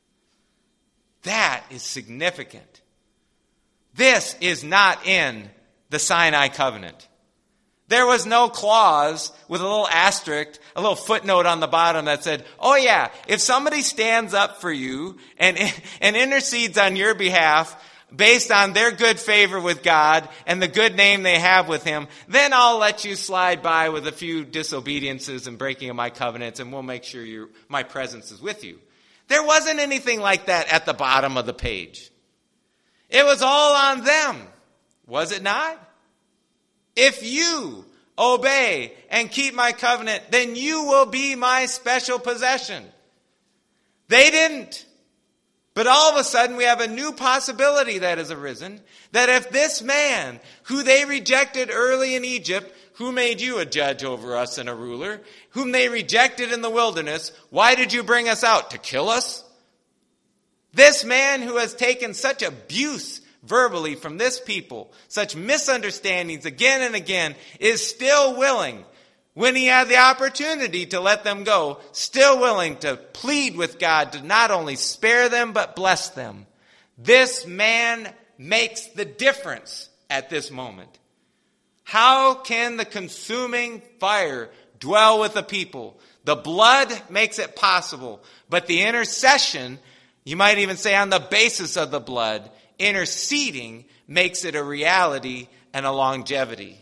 That is significant. This is not in the Sinai covenant. There was no clause with a little asterisk, a little footnote on the bottom that said, oh yeah, if somebody stands up for you and intercedes on your behalf based on their good favor with God and the good name they have with him, then I'll let you slide by with a few disobediences and breaking of my covenants, and we'll make sure my presence is with you. There wasn't anything like that at the bottom of the page. It was all on them, was it not? If you obey and keep my covenant, then you will be my special possession. They didn't. But all of a sudden we have a new possibility that has arisen, that if this man, who they rejected early in Egypt, who made you a judge over us and a ruler, whom they rejected in the wilderness, why did you bring us out? To kill us? This man who has taken such abuse verbally from this people, such misunderstandings again and again, is still willing, when he had the opportunity to let them go, still willing to plead with God to not only spare them, but bless them. This man makes the difference at this moment. How can the consuming fire dwell with the people? The blood makes it possible, but the intercession, you might even say on the basis of the blood, interceding makes it a reality and a longevity.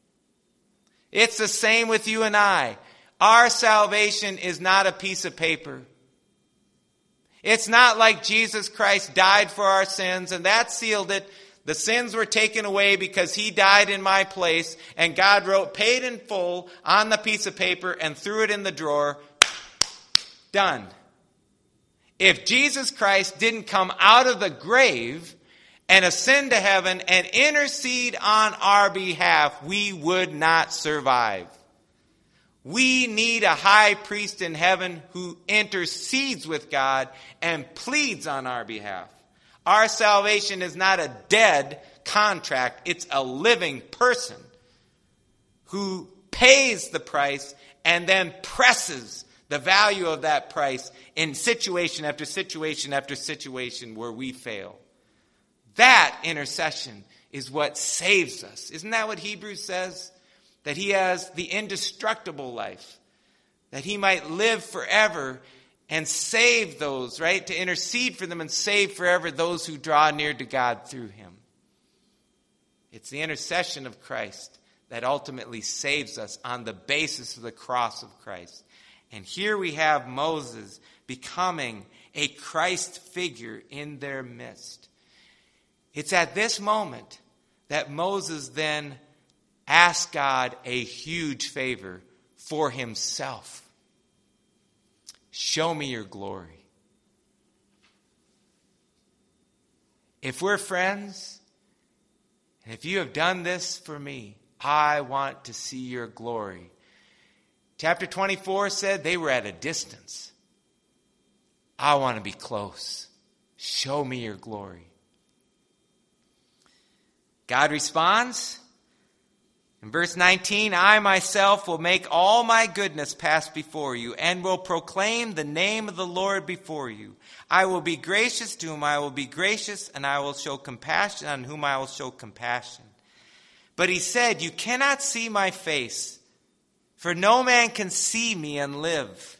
It's the same with you and I. Our salvation is not a piece of paper. It's not like Jesus Christ died for our sins and that sealed it. The sins were taken away because he died in my place, and God wrote paid in full on the piece of paper and threw it in the drawer. Done. If Jesus Christ didn't come out of the grave and ascend to heaven and intercede on our behalf, we would not survive. We need a high priest in heaven who intercedes with God and pleads on our behalf. Our salvation is not a dead contract. It's a living person who pays the price and then presses the value of that price in situation after situation after situation where we fail. That intercession is what saves us. Isn't that what Hebrews says? That he has the indestructible life. That he might live forever and save those, right? To intercede for them and save forever those who draw near to God through him. It's the intercession of Christ that ultimately saves us on the basis of the cross of Christ. And here we have Moses becoming a Christ figure in their midst. It's at this moment that Moses then asks God a huge favor for himself. Show me your glory. If we're friends, and if you have done this for me, I want to see your glory. Chapter 24 said they were at a distance. I want to be close. Show me your glory. God responds in verse 19, I myself will make all my goodness pass before you and will proclaim the name of the Lord before you. I will be gracious to whom I will be gracious, and I will show compassion on whom I will show compassion. But he said, you cannot see my face, for no man can see me and live.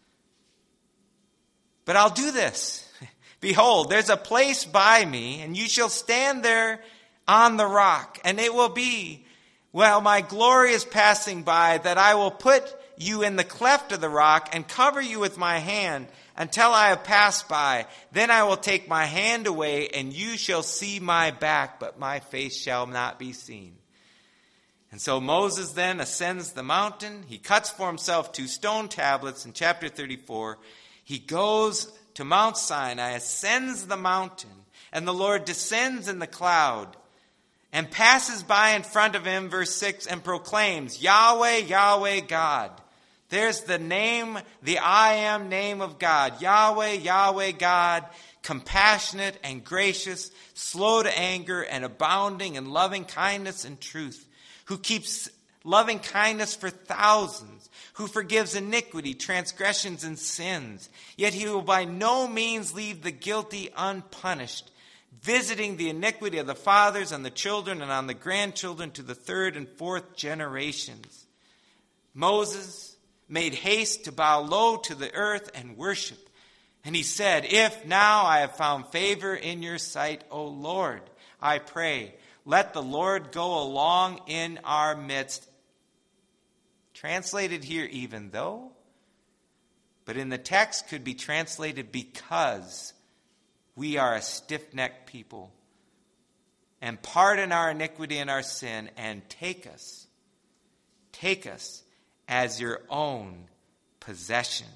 But I'll do this. Behold, there's a place by me, and you shall stand there on the rock. And it will be, while my glory is passing by, that I will put you in the cleft of the rock and cover you with my hand until I have passed by. Then I will take my hand away, and you shall see my back, but my face shall not be seen. And so Moses then ascends the mountain. He cuts for himself 2 stone tablets in chapter 34. He goes to Mount Sinai, ascends the mountain, and the Lord descends in the cloud and passes by in front of him, verse 6, and proclaims, Yahweh, Yahweh, God. There's the name, the I am name of God. Yahweh, Yahweh, God, compassionate and gracious, slow to anger and abounding in loving kindness and truth, who keeps loving kindness for thousands, who forgives iniquity, transgressions, and sins. Yet he will by no means leave the guilty unpunished, visiting the iniquity of the fathers on the children and on the grandchildren to the 3rd and 4th generations. Moses made haste to bow low to the earth and worship. And he said, If now I have found favor in your sight, O Lord, I pray, let the Lord go along in our midst. Translated here, even though, but in the text could be translated because we are a stiff-necked people. And pardon our iniquity and our sin, and take us as your own possession.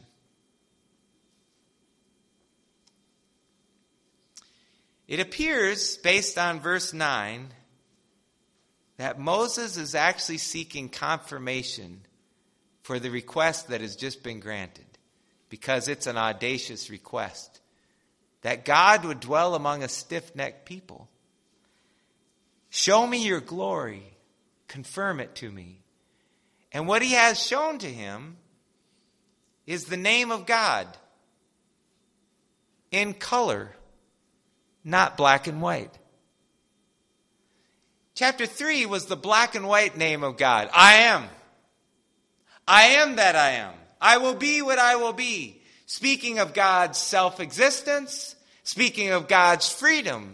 It appears, based on verse 9, that Moses is actually seeking confirmation for the request that has just been granted, because it's an audacious request, that God would dwell among a stiff-necked people. Show me your glory. Confirm it to me. And what he has shown to him is the name of God in color, not black and white. Chapter 3 was the black and white name of God. I am. I am that I am. I will be what I will be. Speaking of God's self-existence, speaking of God's freedom.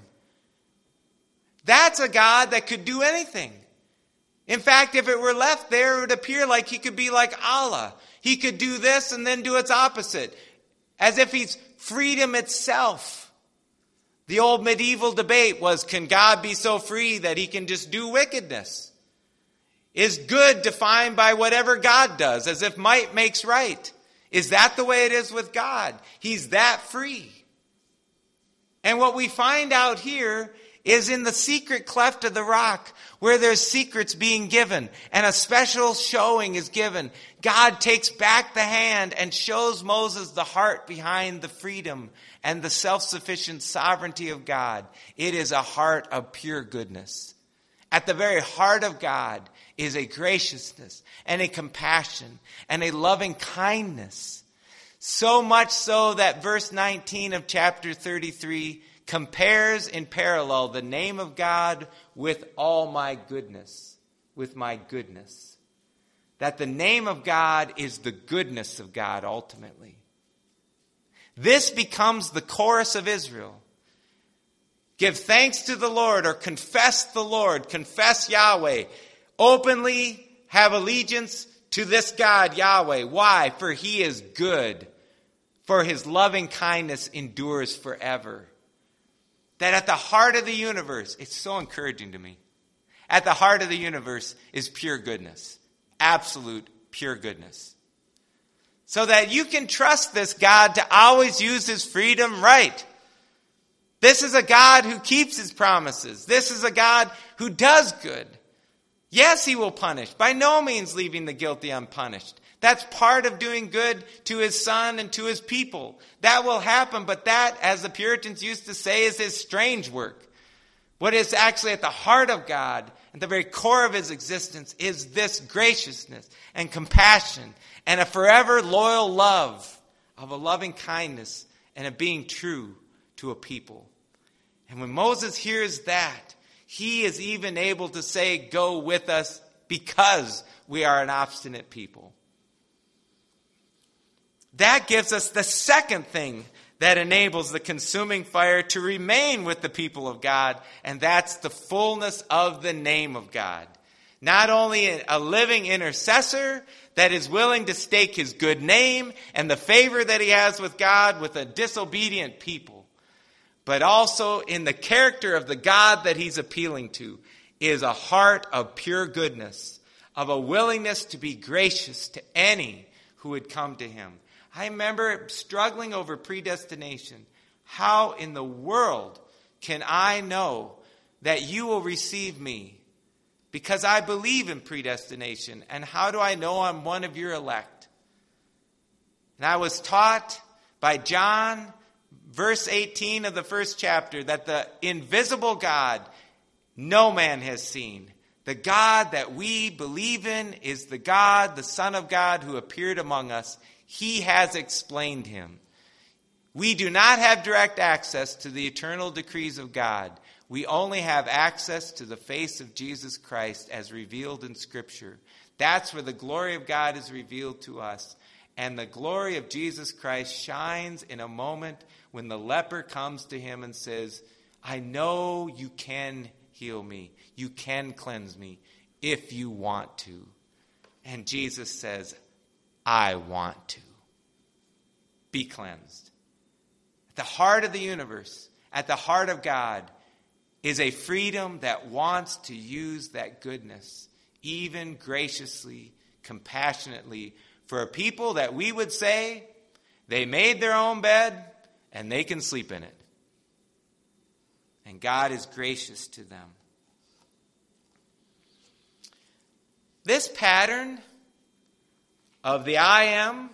That's a God that could do anything. In fact, if it were left there, it would appear like he could be like Allah. He could do this and then do its opposite, as if he's freedom itself. The old medieval debate was, can God be so free that he can just do wickedness? Is good defined by whatever God does, as if might makes right? Is that the way it is with God? He's that free. And what we find out here is in the secret cleft of the rock, where there's secrets being given and a special showing is given. God takes back the hand and shows Moses the heart behind the freedom and the self-sufficient sovereignty of God. It is a heart of pure goodness. At the very heart of God is a graciousness and a compassion and a loving kindness. So much so that verse 19 of chapter 33 compares in parallel the name of God with all my goodness, with my goodness. That the name of God is the goodness of God ultimately. This becomes the chorus of Israel. Give thanks to the Lord, or confess the Lord, confess Yahweh. Openly have allegiance to this God, Yahweh. Why? For he is good. For his loving kindness endures forever. That at the heart of the universe, it's so encouraging to me. At the heart of the universe is pure goodness. Absolute pure goodness. So that you can trust this God to always use his freedom right. This is a God who keeps his promises. This is a God who does good. Yes, he will punish. By no means leaving the guilty unpunished. That's part of doing good to his son and to his people. That will happen, but that, as the Puritans used to say, is his strange work. What is actually at the heart of God, at the very core of his existence, is this graciousness and compassion and a forever loyal love of a loving kindness and of being true to a people. And when Moses hears that, he is even able to say, go with us because we are an obstinate people. That gives us the second thing that enables the consuming fire to remain with the people of God, and that's the fullness of the name of God. Not only a living intercessor that is willing to stake his good name and the favor that he has with God with a disobedient people, but also in the character of the God that he's appealing to is a heart of pure goodness, of a willingness to be gracious to any who would come to him. I remember struggling over predestination. How in the world can I know that you will receive me? Because I believe in predestination. And how do I know I'm one of your elect? And I was taught by John, verse 18 of the first chapter, that the invisible God no man has seen. The God that we believe in is the God, the Son of God, who appeared among us. He has explained him. We do not have direct access to the eternal decrees of God. We only have access to the face of Jesus Christ as revealed in Scripture. That's where the glory of God is revealed to us. And the glory of Jesus Christ shines in a moment when the leper comes to him and says, I know you can heal me. You can cleanse me if you want to. And Jesus says, I want to. Be cleansed. At the heart of the universe, at the heart of God, is a freedom that wants to use that goodness, even graciously, compassionately, for a people that we would say they made their own bed and they can sleep in it. And God is gracious to them. This pattern of the I am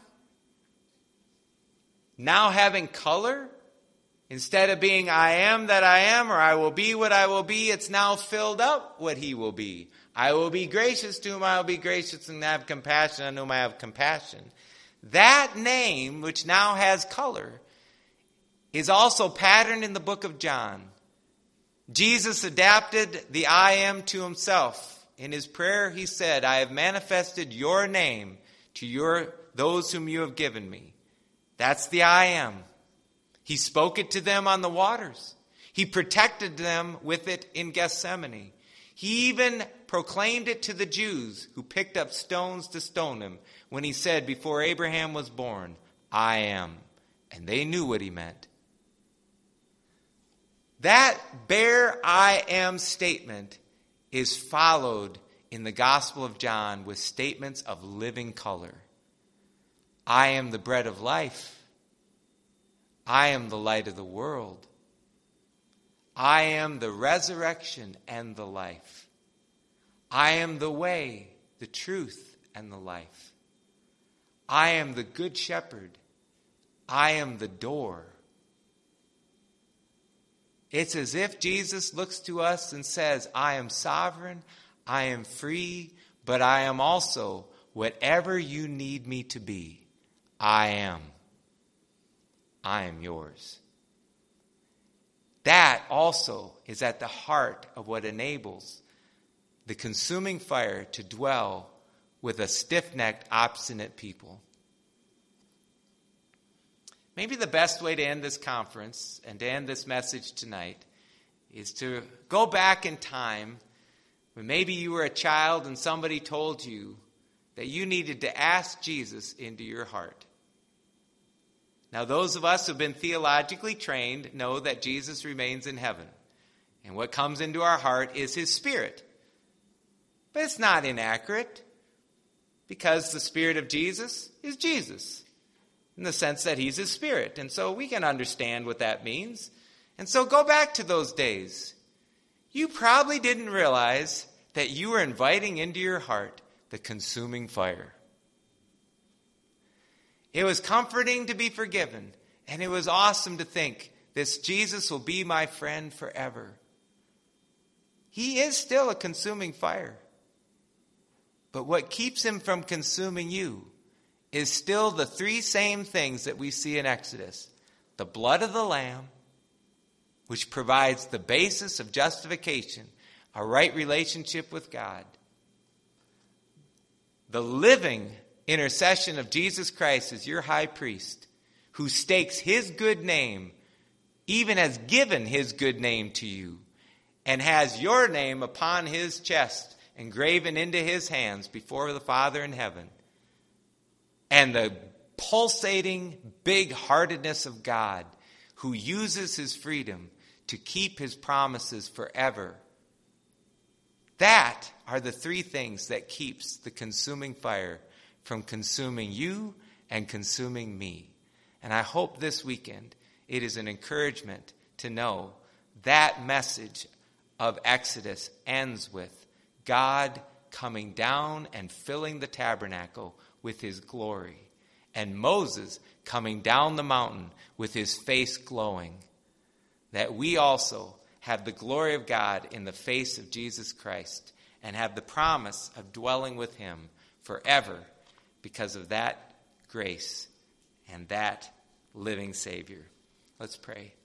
now having color, instead of being I am that I am, or I will be what I will be, it's now filled up what he will be. I will be gracious to whom I will be gracious, and have compassion on whom I have compassion. That name, which now has color, is also patterned in the book of John. Jesus adapted the I am to himself. In his prayer, he said, I have manifested your name to those whom you have given me. That's the I am. He spoke it to them on the waters. He protected them with it in Gethsemane. He even proclaimed it to the Jews who picked up stones to stone him when he said, before Abraham was born, I am. And they knew what he meant. That bare I am statement is followed in the Gospel of John with statements of living color. I am the bread of life. I am the light of the world. I am the resurrection and the life. I am the way, the truth, and the life. I am the good shepherd. I am the door. It's as if Jesus looks to us and says, I am sovereign, I am free, but I am also whatever you need me to be. I am. I am yours. That also is at the heart of what enables the consuming fire to dwell with a stiff-necked, obstinate people. Maybe the best way to end this conference and to end this message tonight is to go back in time when maybe you were a child and somebody told you that you needed to ask Jesus into your heart. Now, those of us who have been theologically trained know that Jesus remains in heaven. And what comes into our heart is his Spirit. But it's not inaccurate, because the Spirit of Jesus is Jesus, in the sense that he's his Spirit. And so we can understand what that means. And so go back to those days. You probably didn't realize that you were inviting into your heart the consuming fire. It was comforting to be forgiven, and it was awesome to think, this Jesus will be my friend forever. He is still a consuming fire. But what keeps him from consuming you is still the three same things that we see in Exodus. The blood of the Lamb, which provides the basis of justification, a right relationship with God. the living intercession of Jesus Christ as your high priest, who stakes his good name, even has given his good name to you, and has your name upon his chest, engraven into his hands before the Father in heaven, and the pulsating big-heartedness of God, who uses his freedom to keep his promises forever. That are the three things that keeps the consuming fire from consuming you and consuming me. And I hope this weekend it is an encouragement to know that message of Exodus ends with God coming down and filling the tabernacle with his glory, and Moses coming down the mountain with his face glowing. That we also have the glory of God in the face of Jesus Christ and have the promise of dwelling with him forever because of that grace and that living Savior. Let's pray.